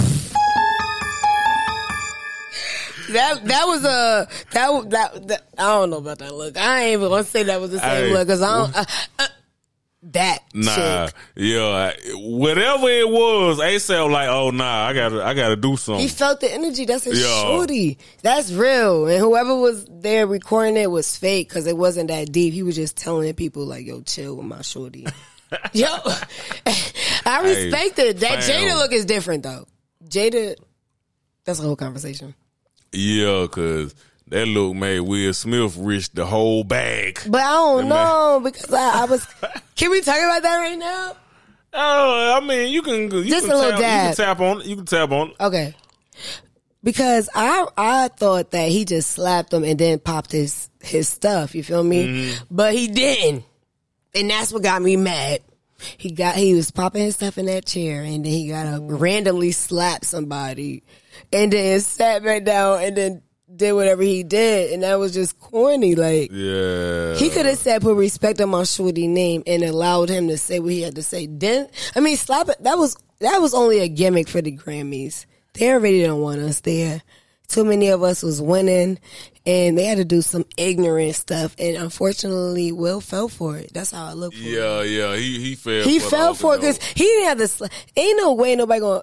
that that was a that, that that I don't know about that look. I ain't even gonna say that was the same hey, look because I don't. Uh, uh, that nah, chick. yeah, whatever it was, ASAP like, oh nah, I gotta, I gotta do something. He felt the energy. That's his yeah. shorty. That's real. And whoever was there recording it was fake because it wasn't that deep. He was just telling people like, yo, chill with my shorty. Yo, I respect hey, it. That fam. Jada look is different though. Jada, that's a whole conversation. Yeah, cause. That look made Will Smith rich the whole bag. But I don't that know man. because I, I was. Can we talk about that right now? Oh, I mean, you can. You Just can a little tap, dab. You can tap on it. You can tap on it. Okay. Because I I thought that he just slapped him and then popped his his stuff. You feel me? Mm-hmm. But he didn't, and that's what got me mad. He got he was popping his stuff in that chair, and then he got up randomly slapped somebody, and then sat back down, and then. Did whatever he did, and that was just corny. Like, yeah, he could have said, "Put respect on my shorty name," and allowed him to say what he had to say. Then, I mean, slap it. That was that was only a gimmick for the Grammys. They already don't want us there. Too many of us was winning, and they had to do some ignorant stuff. And unfortunately, Will fell for it. That's how I look for yeah, it. Yeah, yeah. He he fell. He for fell for it because he didn't have this. Ain't no way nobody gonna.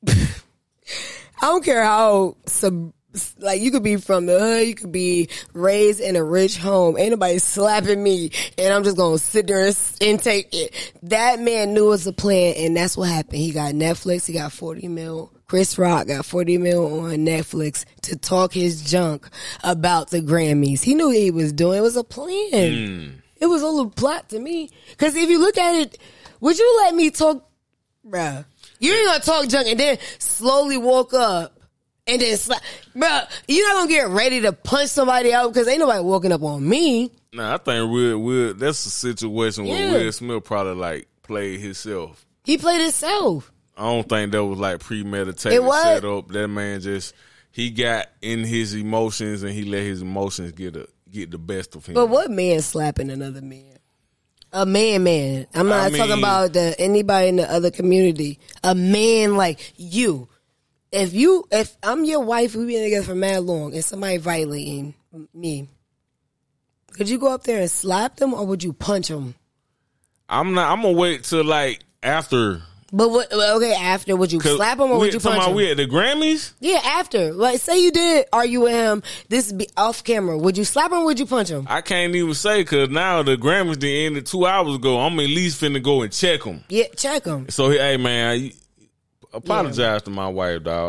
I don't care how sub. Like, you could be from the hood, you could be raised in a rich home. Ain't nobody slapping me, and I'm just gonna sit there and, and take it. That man knew it was a plan, and that's what happened. He got Netflix, he got forty mil. Chris Rock got forty mil on Netflix to talk his junk about the Grammys. He knew what he was doing. It was a plan. Mm. It was all a plot to me. Because if you look at it, would you let me talk, bruh? You ain't gonna talk junk and then slowly walk up. And then, bro, you're not gonna get ready to punch somebody out because ain't nobody walking up on me. Nah, I think Will, Will, that's a situation where yeah. Will Smith probably like played himself. He played himself. I don't think that was like premeditated it was? set up. That man just he got in his emotions and he let his emotions get a, get the best of him. But what man slapping another man? A man, man. I'm not I mean, talking about the, anybody in the other community. A man like you. If you, if I'm your wife, we've been together for mad long, and somebody violating me, could you go up there and slap them, or would you punch them? I'm not. I'm gonna wait till like after. But what? Okay, after would you slap him or would you punch him? We at the Grammys? Yeah, after. Like, say you did argue with him. This be off camera. Would you slap him or would you punch him? I can't even say because now the Grammys did ended two hours ago. I'm at least finna go and check him. Yeah, check him. So hey man. I, Apologize yeah. to my wife, dog.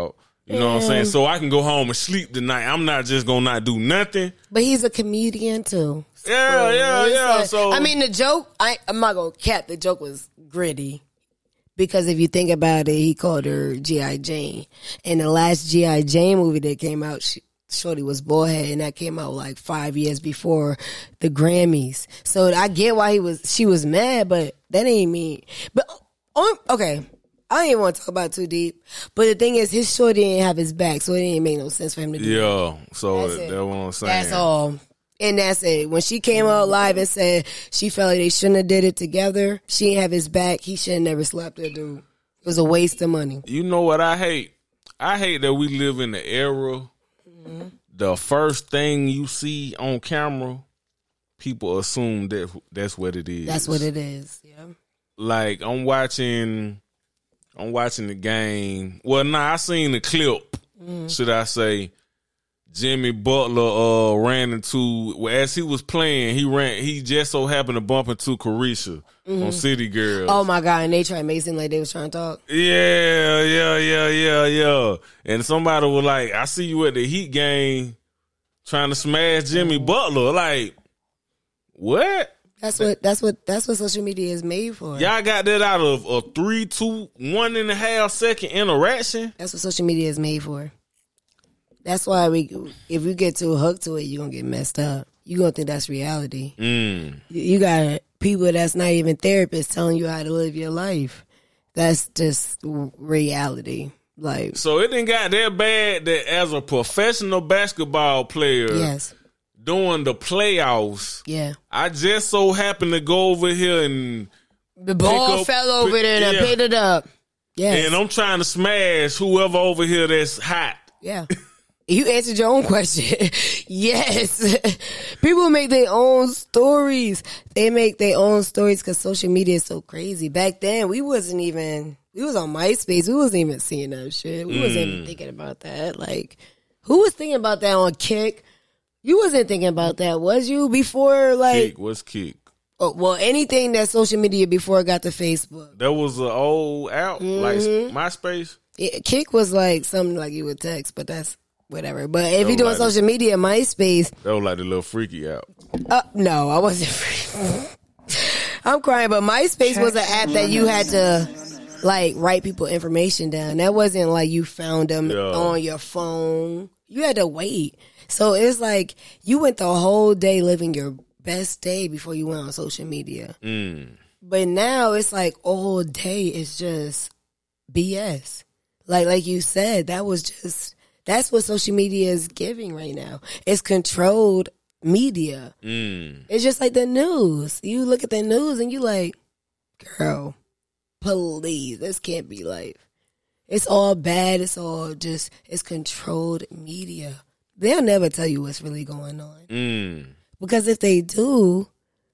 You know what I'm saying? So I can go home and sleep tonight. I'm not just gonna not do nothing. But he's a comedian too. So yeah, yeah, yeah. Like, so I mean, the joke. I, I'm not gonna cap. The joke was gritty because if you think about it, he called her G I. Jane. And the last G I. Jane movie that came out, she, Shorty was baldhead, and that came out like five years before the Grammys. So I get why he was. She was mad, but that ain't mean. But on, okay. I didn't want to talk about it too deep, but the thing is, his shorty didn't have his back, so it didn't make no sense for him to do yeah, that. Yeah, so that's, that's what I'm saying. That's all. And that's it. When she came out live and said she felt like they shouldn't have did it together, she didn't have his back, he should have never slapped her dude. It was a waste of money. You know what I hate? I hate that we live in the era, mm-hmm. the first thing you see on camera, people assume that that's what it is. That's what it is, yeah. Like, I'm watching... I'm watching the game. Well, nah, I seen the clip. Mm. Should I say? Jimmy Butler uh, ran into well, as he was playing. He ran. He just so happened to bump into Carisha mm-hmm. on City Girls. Oh my god! And they tried to make it seem like they was trying to talk. Yeah, yeah, yeah, yeah, yeah. And somebody was like, "I see you at the Heat game, trying to smash Jimmy mm. Butler." Like, what? That's what that's what that's what social media is made for. Y'all got that out of a three, two, one and a half second interaction. That's what social media is made for. That's why we, if you get too hooked to it, you're gonna get messed up. You gonna think that's reality. Mm. You got people that's not even therapists telling you how to live your life. That's just reality. Like, so it didn't got that bad that as a professional basketball player, yes. during the playoffs, yeah, I just so happened to go over here and the ball up, fell over pick, there and yeah. I picked it up. Yes. And I'm trying to smash whoever over here that's hot. Yeah. You answered your own question. Yes. People make their own stories. They make their own stories because social media is so crazy. Back then, we wasn't even, we was on MySpace. We wasn't even seeing that shit. We mm. wasn't even thinking about that. Like, who was thinking about that on Kick? You wasn't thinking about that, was you? Before, like... Kick, what's Kick? Oh, well, anything that's social media before it got to Facebook. That was an old out, mm-hmm. like MySpace? Yeah, Kick was like something like you would text, but that's whatever. But if you're doing like social the, media, MySpace... That was like the little freaky out. Uh, no, I wasn't freaky. I'm crying, but MySpace was an app that you had to... like, write people information down. That wasn't like you found them yeah. on your phone. You had to wait. So it's like you went the whole day living your best day before you went on social media. Mm. But now it's like all day is just B S. Like like you said, that was just, that's what social media is giving right now. It's controlled media. Mm. It's just like the news. You look at the news and you like, girl, please, this can't be life. It's all bad. It's all just, it's controlled media. They'll never tell you what's really going on. Mm. Because if they do,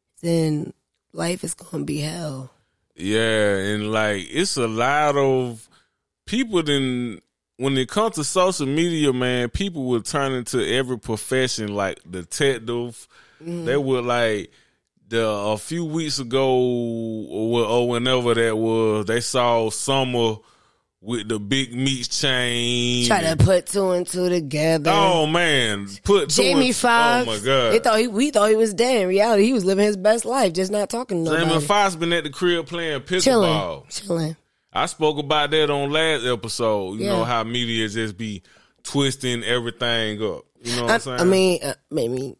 then life is going to be hell. Yeah, and like, it's a lot of people then, when it comes to social media, man, people will turn into every profession, like detective. Mm. They would like, the a few weeks ago, or, or whenever that was, they saw Summer with the big meat chain. Try to put two and two together. Oh man, put two Jamie and, Foxx. Oh my god, they thought he, we thought he was dead. In reality, he was living his best life, just not talking to nobody. Jamie Foxx been at the crib playing pickleball. Chilling, chilling. I spoke about that on last episode. You yeah. know how media just be twisting everything up. You know what I, I'm saying? I mean, uh, maybe.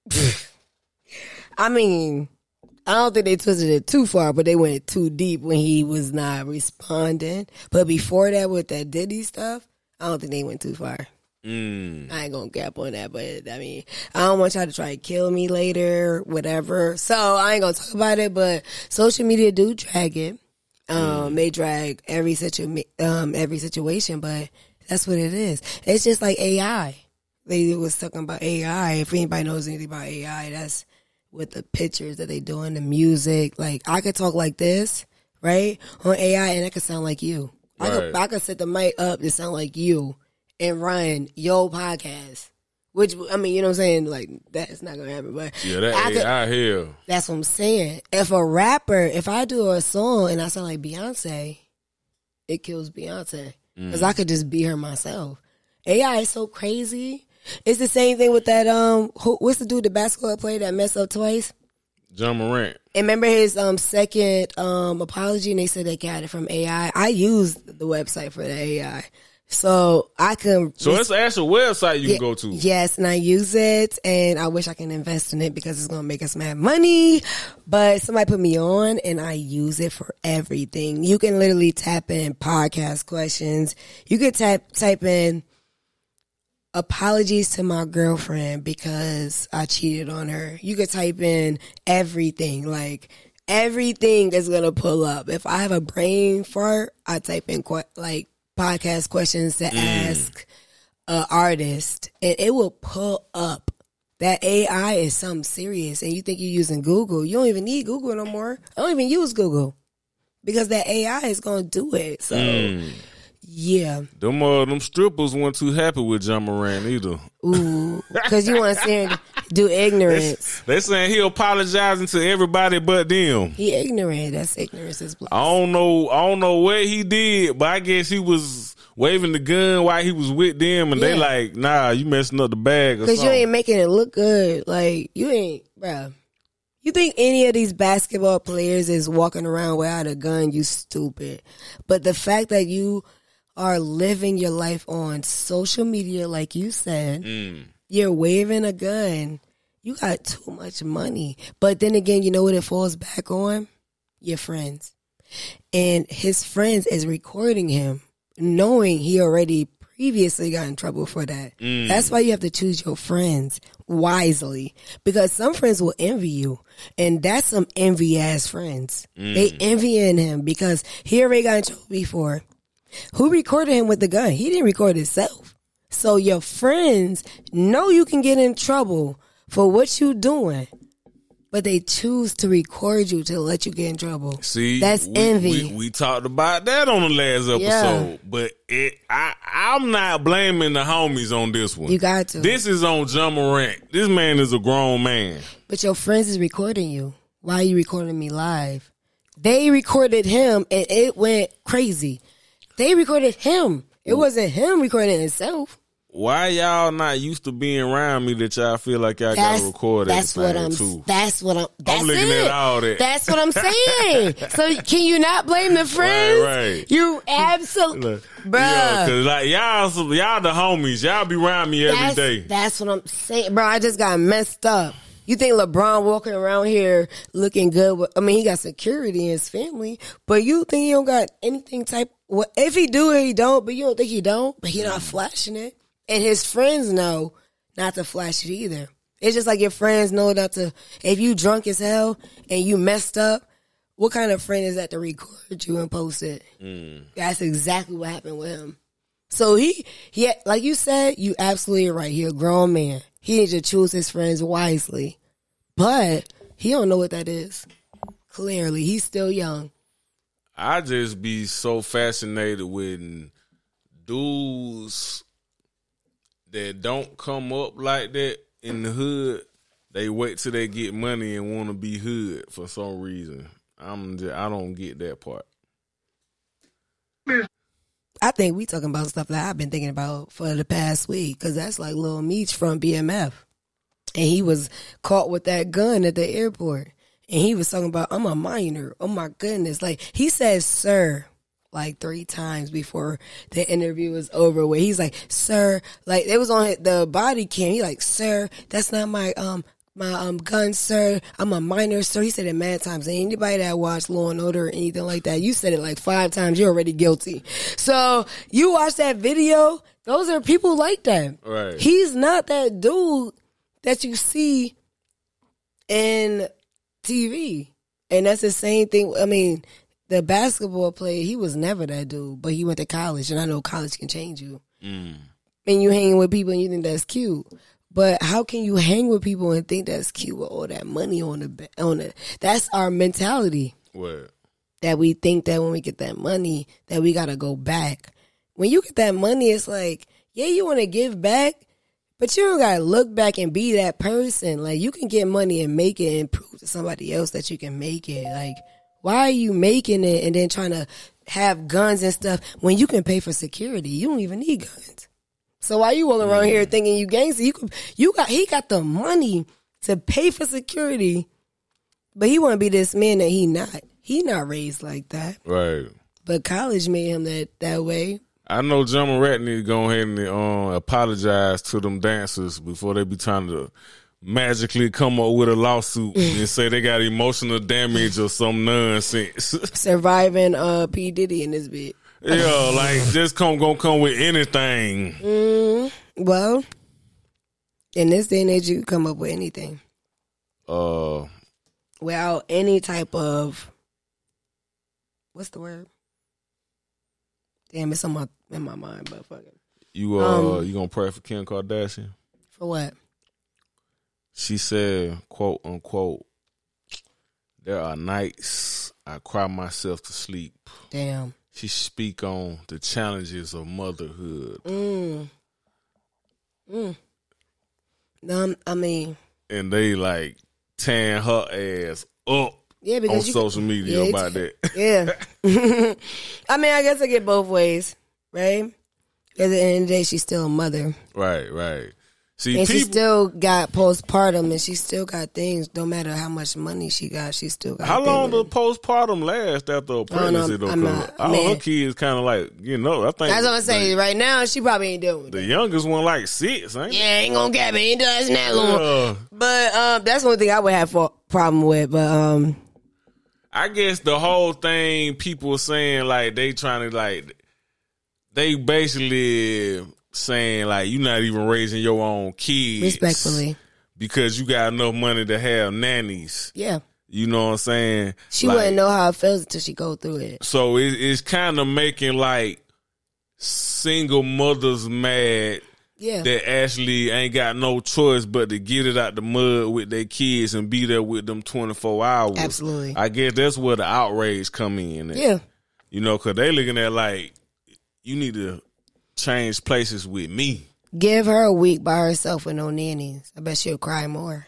I mean. I don't think they twisted it too far, but they went too deep when he was not responding. But before that, with that Diddy stuff, I don't think they went too far. Mm. I ain't gonna gap on that, but I mean, I don't want y'all to try to kill me later, whatever. So I ain't gonna talk about it, but social media do drag it. Um, mm. They drag every situ- um, every situation, but that's what it is. It's just like A I. They was talking about A I. If anybody knows anything about A I, that's with the pictures that they doing, the music. Like, I could talk like this, right, on A I, and I could sound like you. Right. I could I could set the mic up to sound like you and run your podcast. Which, I mean, you know what I'm saying? Like, that's not going to happen. But yeah, that I could, A I here. That's what I'm saying. If a rapper, if I do a song and I sound like Beyonce, it kills Beyonce. Because mm. I could just be her myself. A I is so crazy. It's the same thing with that, um, who, what's the dude, the basketball player that messed up twice? Ja Morant. And remember his um second um apology, and they said they got it from A I. I used the website for the A I. So I can. So it's an actual website you yeah, can go to. Yes, and I use it, and I wish I can invest in it because it's going to make us mad money. But somebody put me on, and I use it for everything. You can literally tap in podcast questions. You can type type in apologies to my girlfriend because I cheated on her. You could type in everything, like everything that's going to pull up. If I have a brain fart, I type in like podcast questions to mm. ask an artist, and it will pull up. That A I is something serious, and you think you're using Google. You don't even need Google no more. I don't even use Google because that A I is going to do it. So, mm. yeah. Them, uh, them strippers weren't too happy with Ja Morant either. Ooh, because you want to see him do ignorance. They saying he apologizing to everybody but them. He ignorant. That's ignorance is bliss. I don't know. I don't know what he did, but I guess he was waving the gun while he was with them, and yeah. they like, nah, you messing up the bag or something. Because you ain't making it look good. Like, you ain't, bruh. You think any of these basketball players is walking around without a gun, you stupid. But the fact that you are living your life on social media, like you said, mm. you're waving a gun, you got too much money. But then again, you know what it falls back on? Your friends. And his friends is recording him, knowing he already previously got in trouble for that. Mm. That's why you have to choose your friends wisely, because some friends will envy you, and that's some envy-ass friends. Mm. They envying him because he already got in trouble before. Who recorded him with the gun? He didn't record himself. So your friends know you can get in trouble for what you doing, but they choose to record you to let you get in trouble. See, that's we, envy. We, we talked about that on the last episode, yeah. but it, I, I'm not blaming the homies on this one. You got to. This is on Ja Morant. This man is a grown man. But your friends is recording you. Why are you recording me live? They recorded him, and it went crazy. They recorded him. It wasn't him recording himself. Why y'all not used to being around me that y'all feel like y'all got to record That's what I'm. too? That's what I'm. That's I'm looking it. at all that. That's what I'm saying. So can you not blame the friends? Right, right. You absolutely, bruh. Yeah, cause like y'all, y'all the homies. Y'all be around me every that's, day. That's what I'm saying, bro. I just got messed up. You think LeBron walking around here looking good? With, I mean, he got security in his family, but you think he don't got anything type? Well, if he do it, he don't. But you don't think he don't? But he not flashing it, and his friends know not to flash it either. It's just like your friends know not to. If you drunk as hell and you messed up, what kind of friend is that to record you and post it? Mm. That's exactly what happened with him. So he, he, like you said, you absolutely right. He a grown man. He needs to choose his friends wisely. But he don't know what that is. Clearly, he's still young. I just be so fascinated with dudes that don't come up like that in the hood. They wait till they get money and want to be hood for some reason. I'm just, I don't get that part. I think we talking about stuff that I've been thinking about for the past week, because that's like Lil Meech from B M F. And he was caught with that gun at the airport. And he was talking about, I'm a minor. Oh, my goodness. Like, he said, sir, like three times before the interview was over, where he's like, sir, like, it was on the body cam. He like, sir, that's not my um my um gun, sir. I'm a minor, sir. He said it mad times. And anybody that watched Law and Order or anything like that, you said it like five times. You're already guilty. So you watch that video, those are people like that. Right. He's not that dude that you see in T V. And that's the same thing. I mean, the basketball player, he was never that dude, but he went to college, and I know college can change you. Mm. And you hang with people and you think that's cute. But how can you hang with people and think that's cute with all that money on the on it? That's our mentality. What? That we think that when we get that money, that we got to go back. When you get that money, it's like, yeah, you want to give back, but you don't got to look back and be that person. Like, you can get money and make it and prove to somebody else that you can make it. Like, why are you making it and then trying to have guns and stuff when you can pay for security? You don't even need guns. So why you walking around here thinking you gangster? You could, you got he got the money to pay for security, but he want to be this man that he not. He not raised like that, right? But college made him that that way. I know John Morat need to go ahead and um, apologize to them dancers before they be trying to magically come up with a lawsuit and say they got emotional damage or some nonsense. Surviving uh, P. Diddy in this bit. Yeah, like just come gonna come with anything. Mm, well, in this day and age, you can come up with anything. Uh, without any type of what's the word? Damn, it's on my in my mind, but fuck it. You uh, um, you gonna pray for Kim Kardashian? For what? She said, "quote unquote," there are nights I cry myself to sleep. Damn. She speak on the challenges of motherhood. Mm. Mm. No, I mean, and they like tearing her ass up. Yeah, because on you, social media yeah, about that. Yeah. I mean, I guess I get both ways, right? Because at the end of the day, she's still a mother. Right, right. See, and people, she still got postpartum, and she still got things. No matter how much money she got, she still got. How long does things. postpartum last after a pregnancy? Though, not, all man. her kids kind of like you know. I think that's what I'm saying. Right now, she probably ain't doing. The that. youngest one like six. Ain't yeah, ain't gonna get me. Ain't doing that long. Yeah. But um, that's one thing I would have a problem with. But um, I guess the whole thing people saying like they trying to like they basically. saying like you're not even raising your own kids respectfully because you got enough money to have nannies. Yeah, you know what I'm saying. She like, wouldn't know how it feels until she go through it. So it, it's kind of making like single mothers mad. Yeah, that actually ain't got no choice but to get it out the mud with their kids and be there with them twenty-four hours. Absolutely. I guess that's where the outrage come in. At. Yeah, you know, because they looking at like you need to. Change places with me. Give her a week by herself with no nannies. I bet she'll cry more.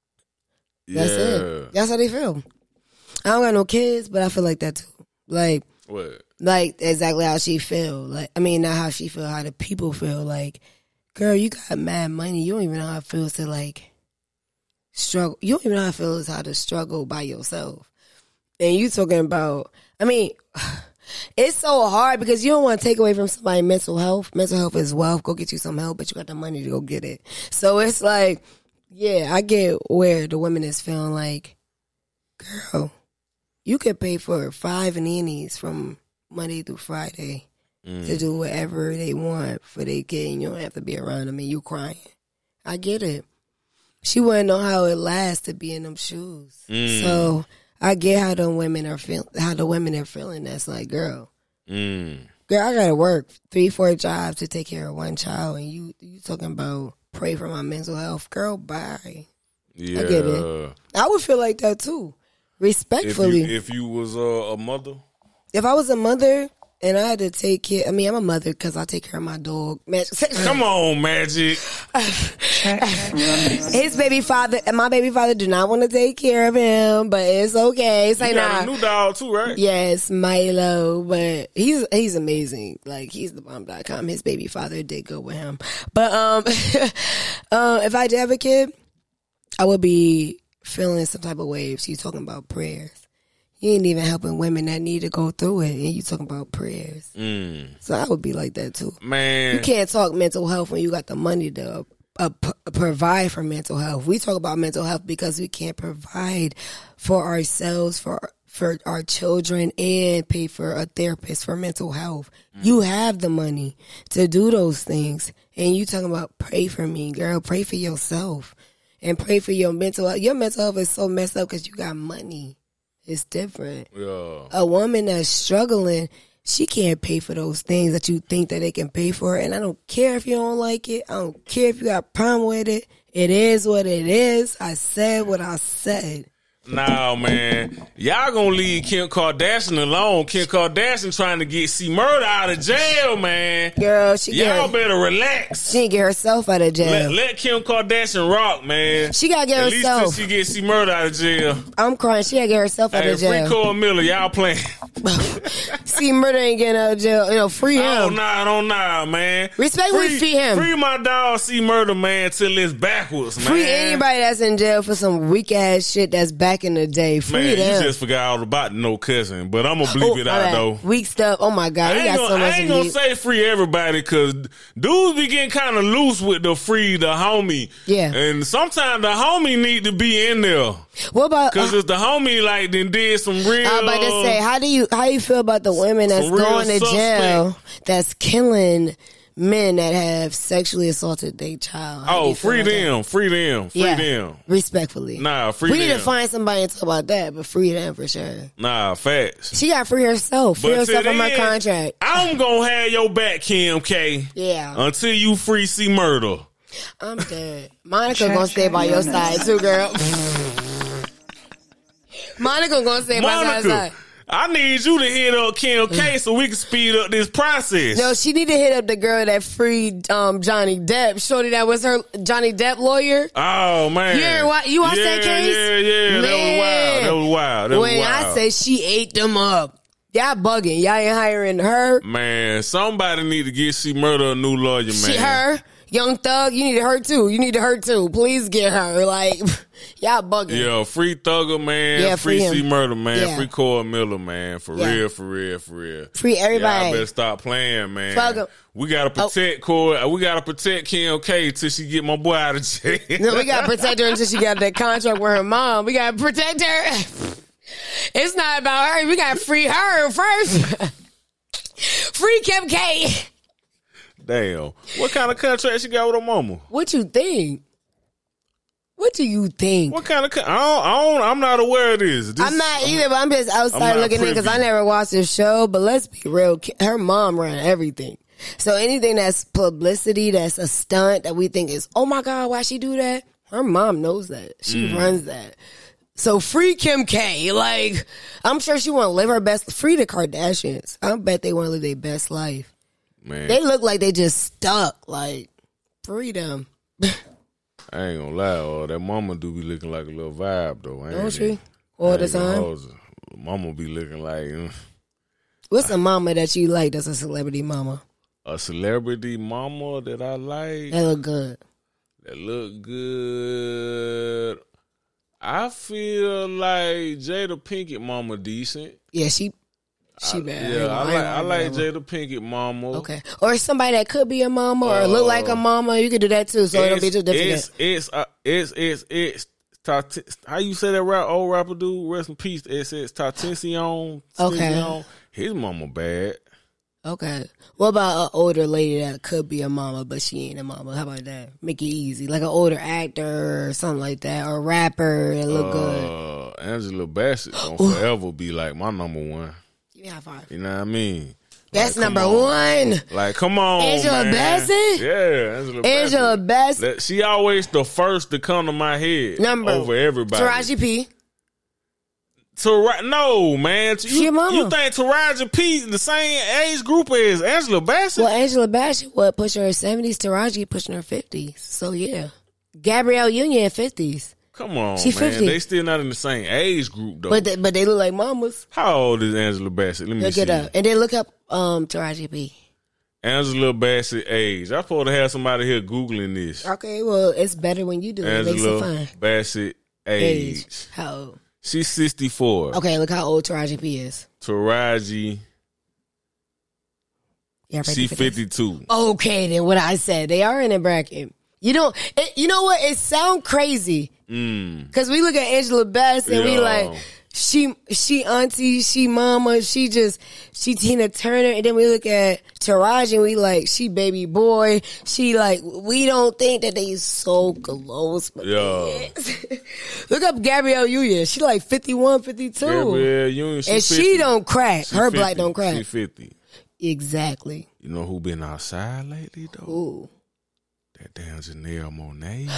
That's yeah. it. That's how they feel. I don't got no kids, but I feel like that too. Like, what? Like exactly how she feel. Like, I mean, not how she feel, how the people feel. Like, girl, you got mad money. You don't even know how it feels to like struggle. You don't even know how it feels how to struggle by yourself. And you talking about, I mean. It's so hard because you don't want to take away from somebody's mental health. Mental health is wealth. Go get you some help, but you got the money to go get it. So it's like, yeah, I get where the women is feeling like, girl, you could pay for five nannies from Monday through Friday mm. to do whatever they want for their kid, and you don't have to be around them and you crying. I get it. She wouldn't know how it lasts to be in them shoes. Mm. So I get how the women are feel how the women are feeling. That's like, girl, mm. girl, I gotta work three, four jobs to take care of one child, and you you talking about pray for my mental health, girl. Bye. Yeah, I get it. I would feel like that too, respectfully. If you, if you was uh, a mother, if I was a mother and I had to take care, I mean, I'm a mother because I take care of my dog. Magic. Come on, Magic. His baby father, my baby father, do not want to take care of him, but it's okay. It's you like, got nah. a new dog too, right? Yes, Milo, but he's he's amazing. Like, he's the bomb dot com. His baby father did go with him. But um, uh, if I did have a kid, I would be feeling some type of waves. You talking about prayers. You ain't even helping women that need to go through it, and you talking about prayers. Mm. So I would be like that too. Man, you can't talk mental health when you got the money to uh, p- provide for mental health. We talk about mental health because we can't provide for ourselves, for for our children, and pay for a therapist for mental health. Mm. You have the money to do those things, and you talking about pray for me, girl. Pray for yourself, and pray for your mental health. Your mental health is so messed up because you got money. It's different. Yeah. A woman that's struggling, she can't pay for those things that you think that they can pay for. And I don't care if you don't like it. I don't care if you got a problem with it. It is what it is. I said what I said. Nah, man. Y'all gonna leave Kim Kardashian alone. Kim Kardashian trying to get C Murder out of jail, man. Girl, she Y'all get, better relax. She didn't get herself out of jail. Let, let Kim Kardashian rock, man. She gotta get At herself. At least till she gets C Murder out of jail. I'm crying. She gotta get herself out hey, of jail. Free Cole Miller, y'all playing. C Murder ain't getting out of jail. You know, free him. Oh, nah, don't nah, man. Respectfully, free, free him. Free my dog C Murder, man, till it's backwards, man. Free anybody that's in jail for some weak ass shit that's back in the day. Free man, them. You just forgot all about no cousin, but I'm gonna bleep oh, it out, right. though. Weak stuff. Oh, my God. I He got ain't, gonna, so much I ain't gonna say free everybody, because dudes be getting kind of loose with the free the homie. Yeah. And sometimes the homie need to be in there. What about... Because uh, if the homie, like, then did some real... I was about to say, how do you how you feel about the women that's going to suspect. jail that's killing men that have sexually assaulted their child? How oh, free them, free them, free yeah, them. Respectfully. Nah, free we them. We need to find somebody and talk about that, but free them for sure. Nah, facts. She got to free herself. Free but herself from then, her contract. I'm going to have your back, Kim K. Yeah. Until you free C Murder. I'm dead. Monica going to stay by your side too, girl. Monica going to stay by your side. I need you to hit up Kim K so we can speed up this process. No, she need to hit up the girl that freed um, Johnny Depp. Shorty, that was her Johnny Depp lawyer. Oh, man. You, heard, you watched yeah, that case? Yeah, yeah, man. That was wild. That was wild. That when was wild. I say she ate them up, y'all bugging. Y'all ain't hiring her. Man, somebody need to get C Murder a new lawyer, man. She, her. Young Thug, you need her too. You need her too. Please get her. Like, y'all bugging. Yeah, free Thugger, man. Yeah, free, free C Murder, man. Yeah. Free Cora Miller, man. For yeah. real, for real, for real. Free everybody. Y'all better stop playing, man. Thugger. We gotta protect oh. Cora. We gotta protect Kim K till she get my boy out of jail. No, we gotta protect her until she got that contract with her mom. We gotta protect her. It's not about her. We gotta free her first. Free Kim K. Damn. What kind of contract she got with her mama? What you think? What do you think? What kind of con- I don't, I don't, I'm not aware of this. this I'm not either, I'm, but I'm just outside I'm looking in because I never watched this show. But let's be real. Her mom ran everything. So anything that's publicity, that's a stunt that we think is, oh my God, why she do that? Her mom knows that. She mm. runs that. So free Kim K. Like, I'm sure she want to live her best. Free the Kardashians. I bet they want to live their best life. Man. They look like they just stuck. Like, freedom. I ain't gonna lie. Oh, that mama do be looking like a little vibe, though. Ain't Don't she? All the time? Mama be looking like... Uh, What's a mama that you like that's a celebrity mama? A celebrity mama that I like? That look good. That look good. I feel like Jada Pinkett mama decent. Yeah, she... She bad. Yeah, I, I like I like Jada Pinkett mama. Okay, or somebody that could be a mama or uh, look like a mama. You could do that too, so it'll be too different. It's it's uh, it's it's it's, it's how you say that rap old rapper dude? Rest in peace. It's it's Tentacion. Okay, his mama bad. Okay, what about an older lady that could be a mama but she ain't a mama? How about that? Make it easy, like an older actor or something like that, or a rapper that look uh, good. Angela Bassett gonna forever be like my number one. Yeah, five. You know what I mean? That's like, number on. one. Like, come on, Angela man. Bassett? Yeah, Angela, Angela Bassett. Bassett. She always the first to come to my head. Number over everybody. Taraji P. Tara- no, man. You, she mama. You think Taraji P the same age group as Angela Bassett? Well, Angela Bassett what pushing her seventies. Taraji pushing her fifties. So yeah, Gabrielle Union fifties. Come on, she man. fifty. They still not in the same age group, though. But they, but they look like mamas. How old is Angela Bassett? Let me look see. Look it up. And then look up um, Taraji P. Angela Bassett age. I'm supposed to have somebody here Googling this. Okay, well, it's better when you do it. Angela it makes it fun. Bassett age. age. How old? She's sixty-four. Okay, look how old Taraji P is. Taraji. Yeah, she fifty-two. Okay, then what I said. They are in a bracket. You don't, it, you know what? It sound crazy. Mm. Cause we look at Angela Bassett and yeah. we like, she, she auntie, she mama, she just, she Tina Turner. And then we look at Taraji and we like, she baby boy. She like, we don't think that they so close. But yeah. Look up Gabrielle Union. She like fifty-one, fifty-two. Gabrielle Union, she and fifty. She don't crack. She Her fifty. black don't crack. She fifty. Exactly. You know who been outside lately though? Ooh. That damn Janelle Monáe.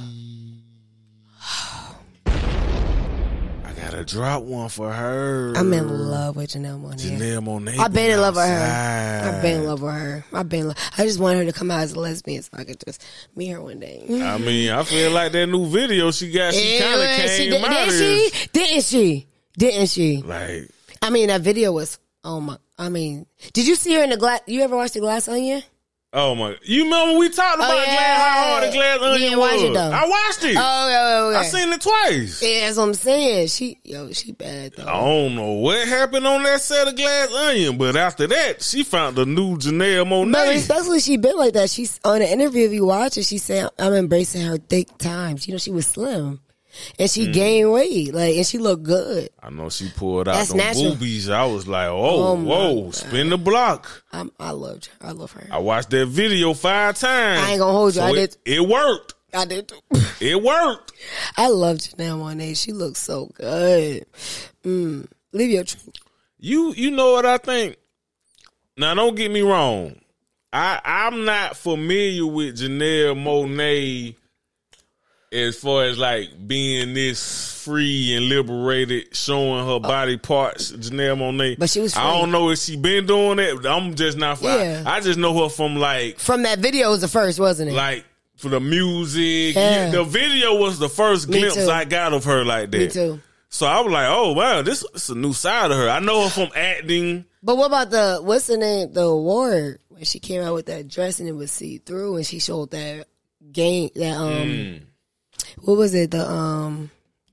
I gotta drop one for her. I'm in love with Janelle Monáe. Janelle Monáe. I've been in love with her. outside. I've been in love with her. I've been. Lo- I just want her to come out as a lesbian so I could just meet her one day. I mean, I feel like that new video she got. She kind of came she did, out didn't she? Didn't she? Didn't she? Like. I mean, that video was, oh my, I mean, did you see her in the glass, you ever watched The Glass Onion? Oh my! You remember we talked about oh, yeah. glass, how hard the Glass Onion you didn't was? Watch it, though. I watched it. Oh, okay, okay. I seen it twice. Yeah, that's what I'm saying. She, yo, she bad though. I don't know what happened on that set of Glass Onion, but after that, she found the new Janelle Monáe. But especially she been like that. She's on the interview. If you watch it, she said, "I'm embracing her thick times." You know, she was slim. And she mm. gained weight, like, and she looked good. I know she pulled out That's them natural. boobies. I was like, oh, oh whoa, God. Spin the block. I'm, I loved her. I love her. I watched that video five times. I ain't gonna hold you. So I it, did. It worked. I did. It worked. I love Janelle Monáe. She looks so good. Mm. Leave your truth. You, you know what I think? Now, don't get me wrong. I, I'm not familiar with Janelle Monáe as far as like being this free and liberated, showing her body parts, Janelle Monáe. But she was free. I don't know if she been doing it. I'm just not. Yeah. I, I just know her from like from that video was the first, wasn't it? Like for the music. Yeah. The video was the first Me glimpse too. I got of her like that. Me too. So I was like, oh wow, this is a new side of her. I know her from acting. But what about the what's the name? The award when she came out with that dress and it was see through and she showed that game that um. Mm. What was it? The um,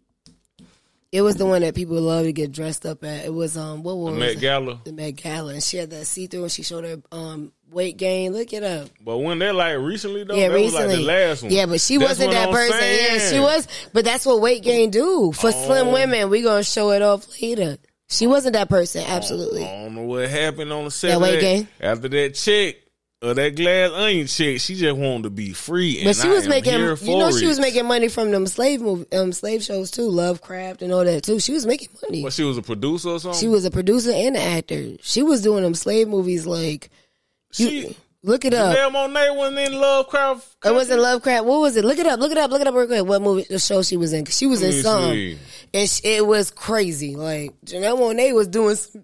it was the one that people love to get dressed up at. It was um, what was the Met it? Gala? The Met Gala, and she had that see through, and she showed her um weight gain. Look it up. But when they're like recently though, yeah, that recently, was like the last one. Yeah, but she that's wasn't that I'm person. saying. Yeah, she was. But that's what weight gain do for oh. slim women. We gonna show it off later. She wasn't that person. Absolutely. I don't know what happened on the set. That weight gain after that check. Or that Glass Onion chick, she just wanted to be free, and but she I was am making, here you for know, she it. was making money from them slave movie, um, slave shows too, Lovecraft and all that too. She was making money. Well, she was a producer or something. She was a producer and an actor. She was doing them slave movies like. You, she look it up. Janelle Monáe wasn't in Lovecraft. It wasn't Lovecraft. What was it? Look it up. Look it up. Look it up real quick. What movie, the show she was in? Cause she was in some, see. and she, it was crazy. Like Janelle Monáe was doing. Some,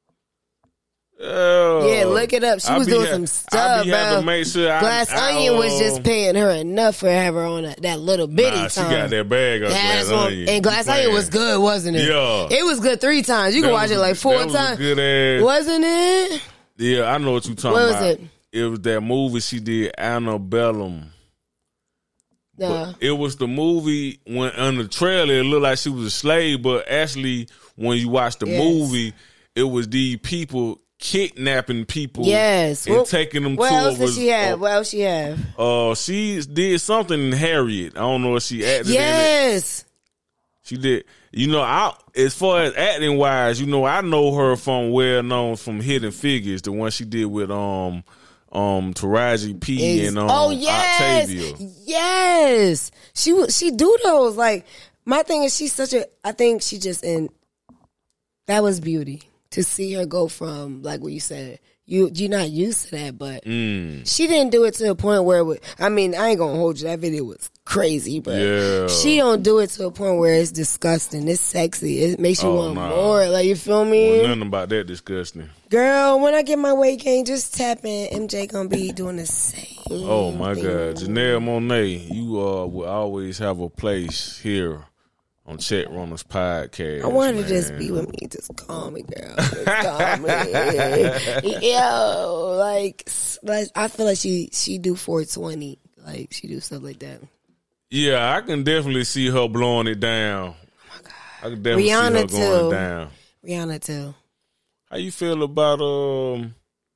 Oh, yeah, look it up. She I was doing ha- some stuff, I bro. To make sure Glass I, Onion I, was just paying her enough for have her on that, that little bitty nah, time. she got that bag of That's Glass what, Onion. and Glass Onion was good, wasn't it? Yeah, it was good three times. You can watch it like four that was times. A good ass. Wasn't it? Yeah, I know what you're talking what about. Was it? It was that movie she did, Annabellum. No. It was the movie when on the trailer it looked like she was a slave, but actually when you watch the yes. movie, it was these people kidnapping people, yes, and well, taking them what to. What else did she have? Uh, what else she have? Uh, she did something in Harriet. I don't know if she acted. Yes, in it. She did. You know, I as far as acting wise, you know, I know her from well known from Hidden Figures, the one she did with um um Taraji P it's, and um oh yes, Octavia. Yes, she was. She do those. Like my thing is, she's such a. I think she just in. That was beauty. To see her go from, like what you said, you, you're not used to that, but mm. she didn't do it to a point where, it would, I mean, I ain't gonna hold you, that video was crazy, but yeah. she don't do it to a point where it's disgusting, it's sexy, it makes you oh, want nah. more, like, you feel me? Well, nothing about that disgusting. Girl, when I get my weight gain, just tap in, M J gonna be doing the same. Oh my thing. God, Janelle Monáe, you uh, will always have a place here on Chet Runners Podcast. I want her man. to just be with me. Just call me, girl. Just call me. Yo, like, like, I feel like she she do four twenty. Like, she do stuff like that. Yeah, I can definitely see her blowing it down. Oh, my God. I can definitely Rihanna see her going too. down. Rihanna, too. How you feel about um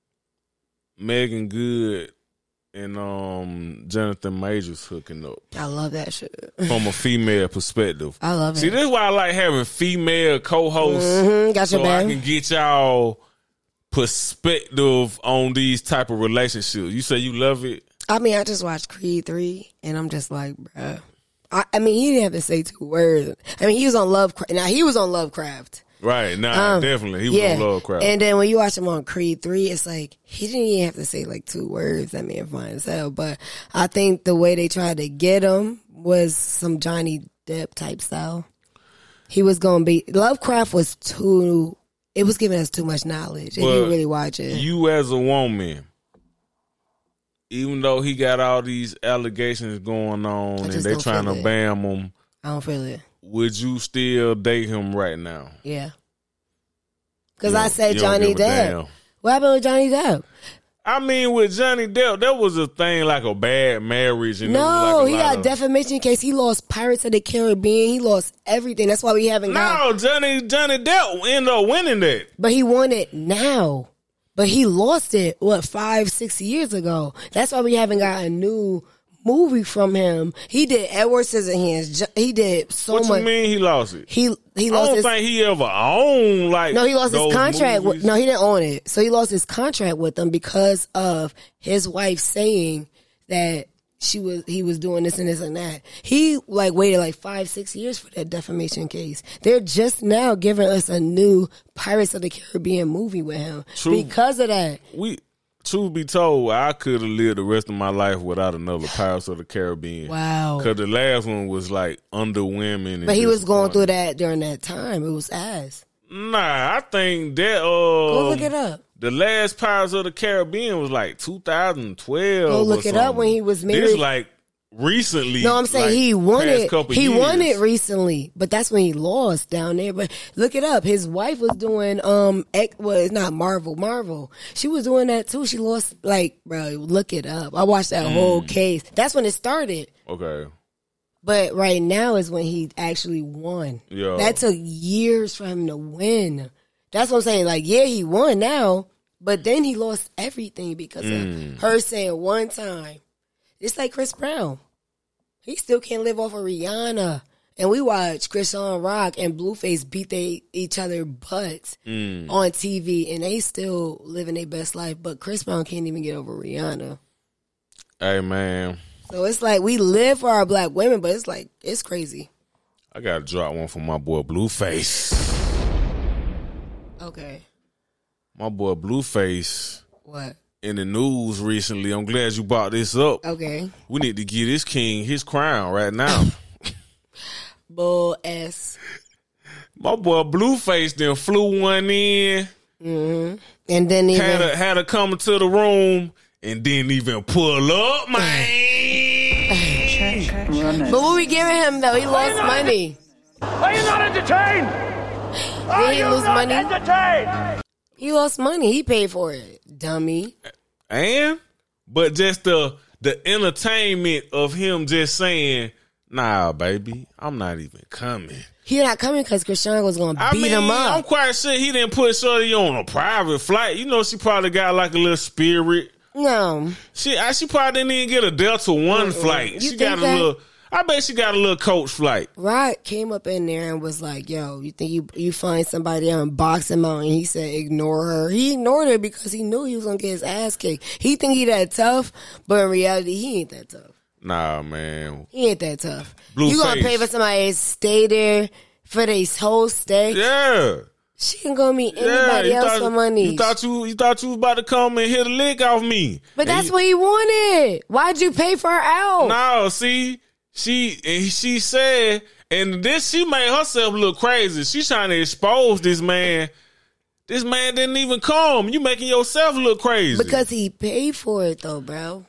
Megan Good and um Jonathan Majors hooking up? I love that shit. From a female perspective. I love it. See, this is why I like having female co-hosts. Mm-hmm. Got so your I bag. can get y'all perspective on these type of relationships. You say you love it? I mean, I just watched Creed three, and I'm just like, bruh. I, I mean, he didn't have to say two words. I mean, he was on Lovecraft. Now, he was on Lovecraft. Right, nah, Um, definitely. He was yeah. on Lovecraft. And then when you watch him on Creed three, it's like, he didn't even have to say like two words. That man fine as hell. But I think the way they tried to get him was some Johnny Depp type style. He was going to be, Lovecraft was too, it was giving us too much knowledge. And you really watch it. You as a woman, even though he got all these allegations going on and they trying to bam him, I don't feel it. would you still date him right now? Yeah. Because I said Johnny Depp. What happened with Johnny Depp? I mean, with Johnny Depp, that was a thing like a bad marriage. And no, like he got of, defamation case. He lost Pirates of the Caribbean. He lost everything. That's why we haven't no, got... No, Johnny, Johnny Depp ended up winning that. But he won it now. But he lost it, what, five, six years ago. That's why we haven't got a new movie from him. He did Edward Scissorhands. He did so what much. What you mean he lost it? He he lost. I don't his, think he ever owned like. No, he lost his contract. With, no, he didn't own it. So he lost his contract with them because of his wife saying that she was he was doing this and this and that. He like waited like five, six years for that defamation case. They're just now giving us a new Pirates of the Caribbean movie with him True. because of that. We. Truth be told, I could have lived the rest of my life without another Pirates of the Caribbean. Wow. Because the last one was like under women. But he was going through that during that time. It was ass. Nah, I think that... Uh, Go look it up. The last Pirates of the Caribbean was like two thousand twelve. Go look it up when he was married. This like recently. No, I'm saying like, he won it. He years. won it recently, but that's when he lost down there. But look it up. His wife was doing um, well, it's not Marvel. Marvel. She was doing that too. She lost like, bro. Look it up. I watched that mm. whole case. That's when it started. Okay. But right now is when he actually won. Yeah. That took years for him to win. That's what I'm saying. Like, yeah, he won now, but then he lost everything because mm. of her saying one time. It's like Chris Brown. He still can't live off of Rihanna. And we watch Chrisean Rock and Blueface beat they each other butts mm. on T V, and they still living their best life. But Chris Brown can't even get over Rihanna. Hey, man. So it's like we live for our black women, but it's like, it's crazy. I got to drop one for my boy Blueface. Okay. My boy Blueface. What? In the news recently. I'm glad you brought this up. Okay. We need to give this king his crown right now. Bull ass. My boy Blueface then flew one in. Mm-hmm. And then even had a, had to come into the room and didn't even pull up, man. But what we giving him though? He lost money. Are you not entertained? Did he lose money? Entertained? He lost money. He paid for it. Dummy. And but just the the entertainment of him just saying, nah, baby, I'm not even coming. He not coming because Chrisean was going to beat mean, him up. I'm quite sure he didn't put Shorty on a private flight. You know, she probably got like a little Spirit. No. She she probably didn't even get a Delta One mm-mm. flight. You she got a that? little... I bet she got a little coach flight. Rod came up in there and was like, yo, you think you you find somebody there and box him out? And he said, ignore her. He ignored her because he knew he was going to get his ass kicked. He think he that tough, but in reality, he ain't that tough. Nah, man. He ain't that tough. Blue you going to pay for somebody to stay there for their whole stay? Yeah. She can go meet anybody yeah, else thought, for money. You thought you you thought you was about to come and hit a lick off me. But and that's you, what he wanted. Why'd you pay for her out? No, see... She and she said, and this she made herself look crazy. She's trying to expose this man. This man didn't even come. You making yourself look crazy because he paid for it, though, bro.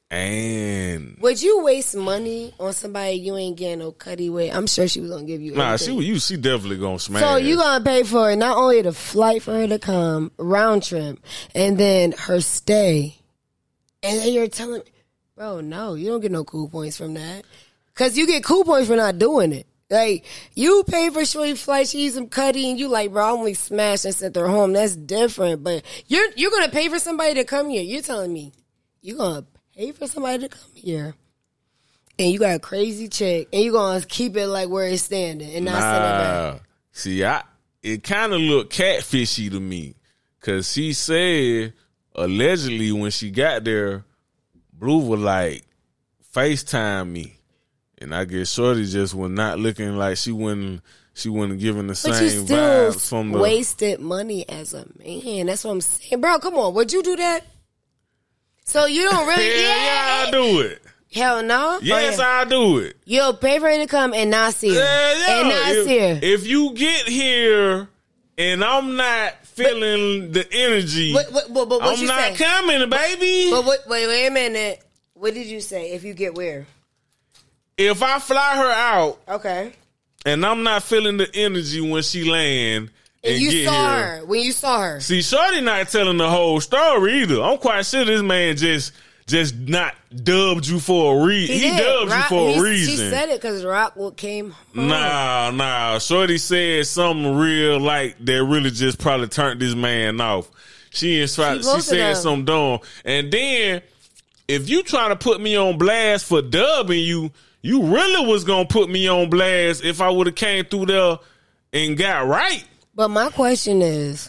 And would you waste money on somebody you ain't getting no cutty with? I'm sure she was gonna give you. Nah, anything. she you she definitely gonna smash. So you gonna pay for it? Not only the flight for her to come, round trip, and then her stay, and then you're telling me, bro, no, you don't get no cool points from that. Cause you get cool points for not doing it. Like, you pay for shorty flight, she use some cutty, and you like, bro, I only smashed and sent her home. That's different. But you're you're gonna pay for somebody to come here. You're telling me you're gonna pay for somebody to come here, and you got a crazy chick, and you're gonna keep it like where it's standing and not nah, send it back. See, I it kind of looked catfishy to me, cause she said allegedly when she got there, Blue was like, FaceTime me. And I guess Shorty just was not looking like she wasn't she wasn't giving the but same vibes from the wasted money as a man. That's what I'm saying, bro. Come on, would you do that? So you don't really? Hell yeah, yeah, I do it. Hell no. Yes, yeah. I do it. You'll pay for her to come and not see her, yeah, yeah. and not if, see her. If you get here and I'm not feeling but, the energy, but, but, but, but what I'm you not say? coming, baby. But, but wait, wait a minute. What did you say? If you get where? If I fly her out, okay, and I'm not feeling the energy when she land, And, and you saw here. her when you saw her. See, Shorty not telling the whole story either. I'm quite sure this man just just not dubbed you for a reason. He, he dubbed Rock, you for a reason. She said it because Rockwood came home. Nah, nah. Shorty said something real like that really just probably turned this man off. She is she, she said something dumb. And then if you trying to put me on blast for dubbing you, you really was gonna put me on blast if I would have came through there and got right. But my question is,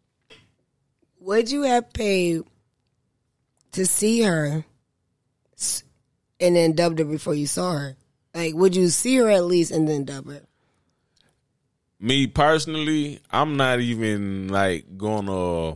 would you have paid to see her and then dubbed her before you saw her? Like, would you see her at least and then dub her? Me personally, I'm not even like gonna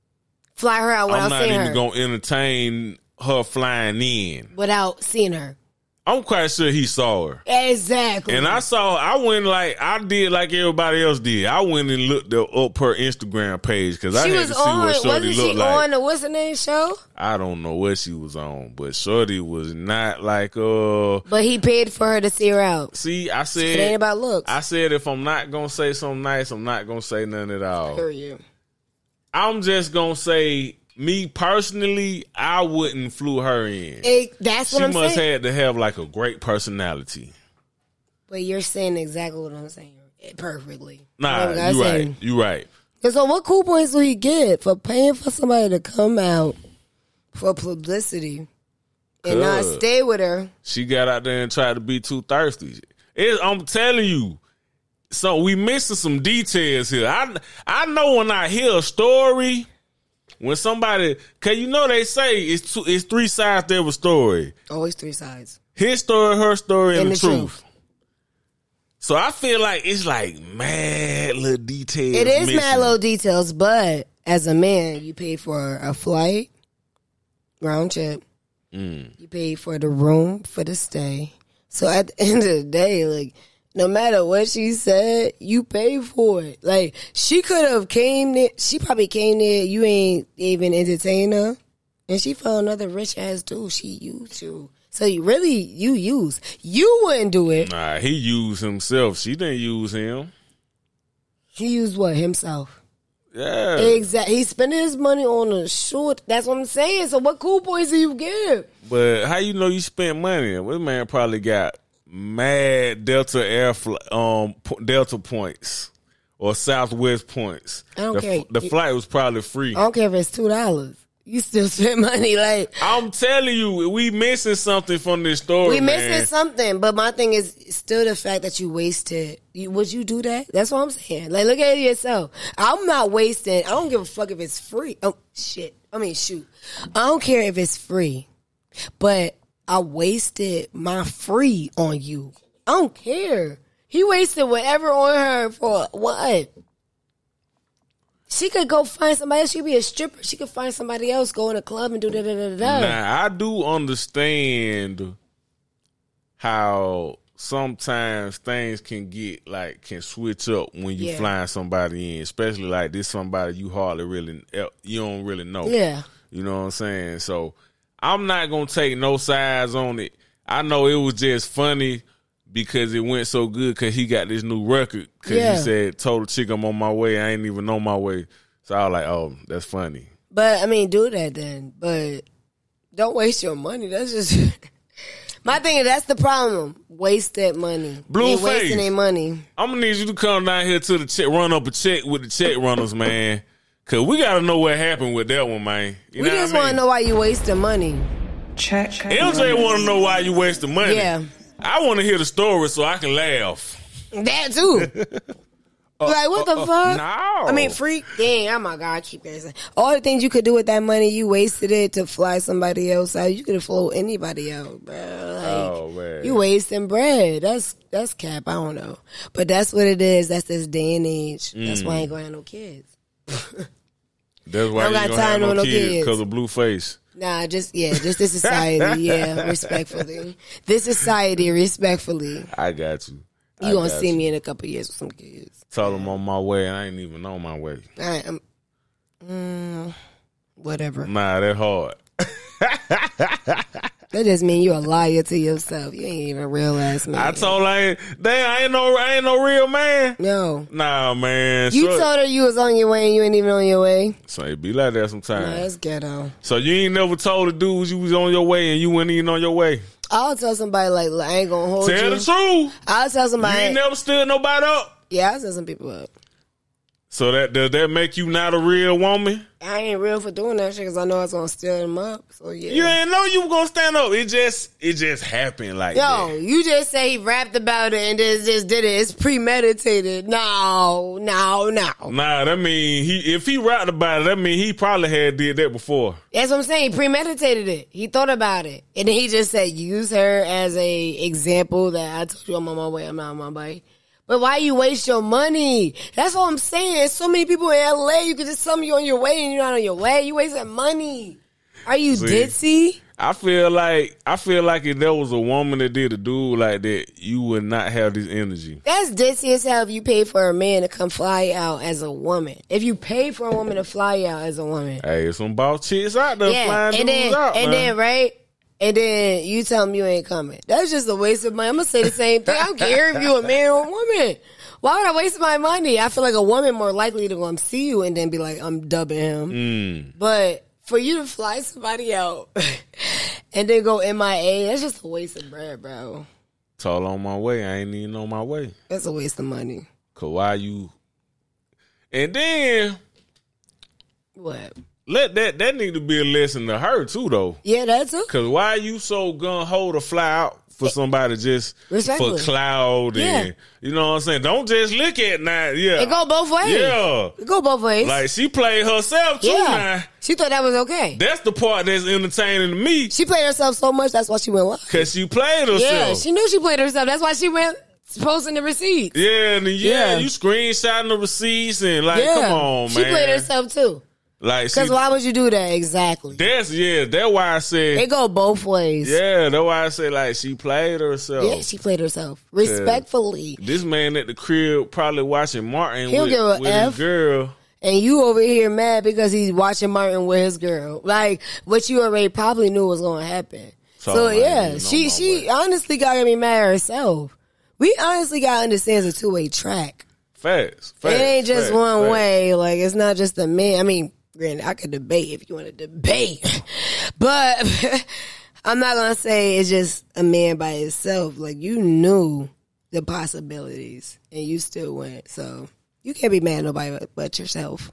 fly her out without seeing her. I'm not even gonna entertain her flying in without seeing her. I'm quite sure he saw her. Exactly. And I saw, I went like, I did like everybody else did. I went and looked up her Instagram page because I had to see on, what Shorty wasn't looked she like. on the what's the name show? I don't know what she was on, but Shorty was not like, uh. But he paid for her to see her out. See, I said. It ain't about looks. I said if I'm not going to say something nice, I'm not going to say nothing at all. I hear you. I'm just going to say, me personally, I wouldn't flew her in. It, that's what she I'm saying. She must have to have like a great personality. But you're saying exactly what I'm saying perfectly. Nah, you right. You right. And so what cool points do he get for paying for somebody to come out for publicity and not stay with her? She got out there and tried to be too thirsty. It, I'm telling you. So we missing some details here. I I know when I hear a story, when somebody, cause you know they say it's two, it's three sides to every story. Always three sides. His story, her story, and, and the, the truth. truth. So I feel like it's like mad little details. It is missing. mad little details, but as a man, you pay for a flight, round trip. Mm. You pay for the room, for the stay. So at the end of the day, like, no matter what she said, you pay for it. Like, she could have came there. She probably came there. You ain't even entertain her. And she found another rich ass dude. She used you. So you really, you use. You wouldn't do it. Nah, he used himself. She didn't use him. He used what? Himself. Yeah. Exactly. He's spending his money on a short. That's what I'm saying. So what cool points do you give? But how you know you spent money? Well, this man probably got mad Delta Air um Delta points or Southwest points. I don't the, care. The flight was probably free. I don't care if it's two dollars. You still spend money. Like, I'm telling you, we missing something from this story. We man. missing something, but my thing is still the fact that you wasted. You, would you do that? That's what I'm saying. Like, look at it yourself. I'm not wasting. I don't give a fuck if it's free. Oh shit. I mean, shoot. I don't care if it's free, but I wasted my free on you. I don't care. He wasted whatever on her for what? She could go find somebody else. She could be a stripper. She could find somebody else, go in a club and do da da da da. Now, I do understand how sometimes things can get, like, can switch up when you yeah. flying somebody in, especially like this somebody you hardly really, you don't really know. Yeah. You know what I'm saying? So, I'm not going to take no sides on it. I know it was just funny because it went so good because he got this new record because yeah. he said, told the chick I'm on my way. I ain't even on my way. So I was like, oh, that's funny. But, I mean, do that then. But don't waste your money. That's just... My thing is, that's the problem. Wasted money. Blueface. Wasting their money. I'm going to need you to come down here to the check, run up a check with the check runners, man. Because we got to know what happened with that one, man. You we just want to I mean? know why you wasting money. Check. L J want to know why you wasting money. Yeah. I want to hear the story so I can laugh. That too. uh, like, what uh, the uh, fuck? No. I mean, freak. Dang, oh my God, I keep saying. All the things you could do with that money, you wasted it to fly somebody else out. You could have flown anybody out, bro. Like, oh, man. You wasting bread. That's that's cap. I don't know. But that's what it is. That's this day and age. Mm. That's why I ain't going to have no kids. That's why you don't have no, no kids. Because of Blueface. Nah, just, yeah, just this society, yeah, respectfully. This society, respectfully. I got you. I you gonna see you. me in a couple of years with some kids. Tell them on my way, and I ain't even on my way. All right, I'm, mm, whatever. Nah, that hard. That just mean you a liar to yourself. You ain't even a real ass man. I told her, damn, I ain't no, I ain't no real man. No. Nah, man. You so, told her you was on your way and you ain't even on your way. So it be like that sometimes. Nah, that's ghetto. So you ain't never told the dudes you was on your way and you wasn't even on your way. I'll tell somebody like, I ain't gonna hold tell you. Tell the truth. I'll tell somebody. You ain't never stood nobody up. Yeah, I'll tell some people up. So that does that make you not a real woman? I ain't real for doing that shit because I know I was gonna steal them up. So yeah, you ain't know you were gonna stand up. It just it just happened like Yo, that. Yo, you just say he rapped about it and just, just did it. It's premeditated. No, no, no. Nah, that mean he if he rapped about it, that mean he probably had did that before. That's what I'm saying. He premeditated it. He thought about it, and then he just said use her as a example that I told you I'm on my way. I'm not on my way. But why you waste your money? That's what I'm saying. There's so many people in L A. You can just tell me you're on your way and you're not on your way. You wasting money. Are you See, ditzy? I feel like I feel like if there was a woman that did a dude like that, you would not have this energy. That's ditzy as hell if you pay for a man to come fly out as a woman. If you pay for a woman to fly out as a woman. Hey, some boss chicks out there yeah, flying and dudes then, out, And man. then, right? And then you tell me you ain't coming. That's just a waste of money. I'm going to say the same thing. I don't care if you a man or a woman. Why would I waste my money? I feel like a woman more likely to come see you and then be like, I'm dubbing him. Mm. But for you to fly somebody out and then go M I A, that's just a waste of bread, bro. It's all on my way. I ain't even on my way. That's a waste of money. Cause why you... And then... What? Let that that need to be a lesson to her too, though. Yeah, that's it. Cause why you so gun ho to fly out for somebody just for cloud yeah. and you know what I'm saying? Don't just look at now. Yeah, it go both ways. Yeah, it go both ways. Like she played herself too. Yeah, now. She thought that was okay. That's the part that's entertaining to me. She played herself so much. That's why she went live. Cause she played herself. Yeah, she knew she played herself. That's why she went posting the receipts. Yeah, and yeah, yeah. you screenshotting the receipts and like, yeah. come on, man. She played herself too. Like, because why would you do that exactly? That's yeah. That's why I said it go both ways. Yeah, that's why I say like she played herself. Yeah, she played herself respectfully. This man at the crib probably watching Martin He'll with, give a with F. his girl, and you over here mad because he's watching Martin with his girl. Like what you already probably knew was going to happen. So, so yeah, she she way. honestly got to be mad at herself. We honestly got to understand it's a two way track. Facts, facts. It ain't just facts, one facts. way. Like it's not just the man. I mean. Granted, I could debate if you want to debate, but I'm not gonna say it's just a man by himself. Like you knew the possibilities, and you still went. So you can't be mad at nobody but, but yourself.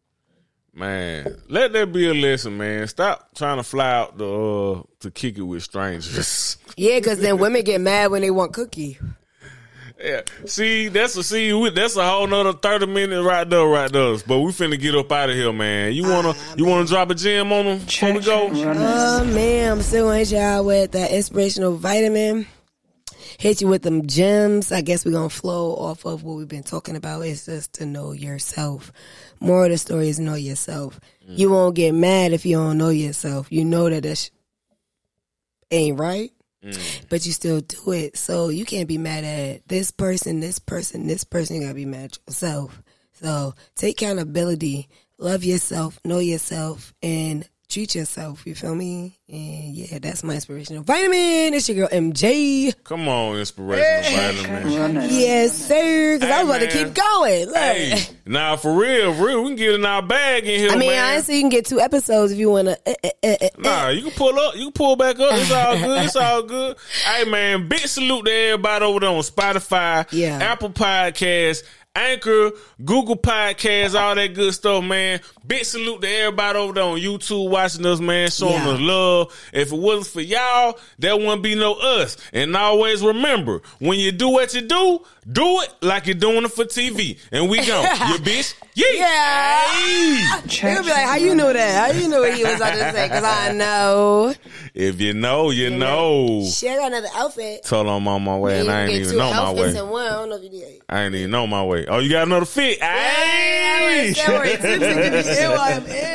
Man, let that be a lesson, man. Stop trying to fly out the uh, to kick it with strangers. Yeah, because then women get mad when they want cookie. Yeah, see, that's a see, we, that's a whole nother thirty minutes right there, right there. But we finna get up out of here, man. You wanna, uh, you man. wanna drop a gem on them before we go? Oh man, I'm still gonna hit y'all with that inspirational vitamin. Hit you with them gems. I guess we're gonna flow off of what we've been talking about. It's just to know yourself. More of the story is know yourself. Mm. You won't get mad if you don't know yourself. You know that that sh- ain't right. Mm. But you still do it. So you can't be mad at this person, this person, this person. You gotta be mad at yourself. So take accountability, love yourself, know yourself, and treat yourself. You feel me? And yeah, that's my inspirational vitamin. It's your girl M J. Come on, inspirational vitamin. Yes, sir. Because hey, I was about man. to keep going. Look. Hey, now for real, for real, we can get in our bag in here. I mean, man. honestly, you can get two episodes if you want to. Uh, uh, uh, nah, you can pull up. You can pull back up. It's all good. It's all good. Hey, man, big salute to everybody over there on Spotify, yeah. Apple Podcasts, Anchor, Google Podcasts, all that good stuff, man. Big salute to everybody over there on YouTube watching us, man, showing yeah. us love. If it wasn't for y'all, there wouldn't be no us. And always remember, when you do what you do, do it like you're doing it for T V. And we go, you bitch. Yeah. Yeah. Hey. He'll be like, how you know that? How you know what he was about to say? Because I know. If you know, you, you know. know. Shit, I got another outfit. Told I'm on my way, and I ain't even know my way. In one. I don't know if you did. I ain't even know my way. Oh, you got another fit? Hey. Hey.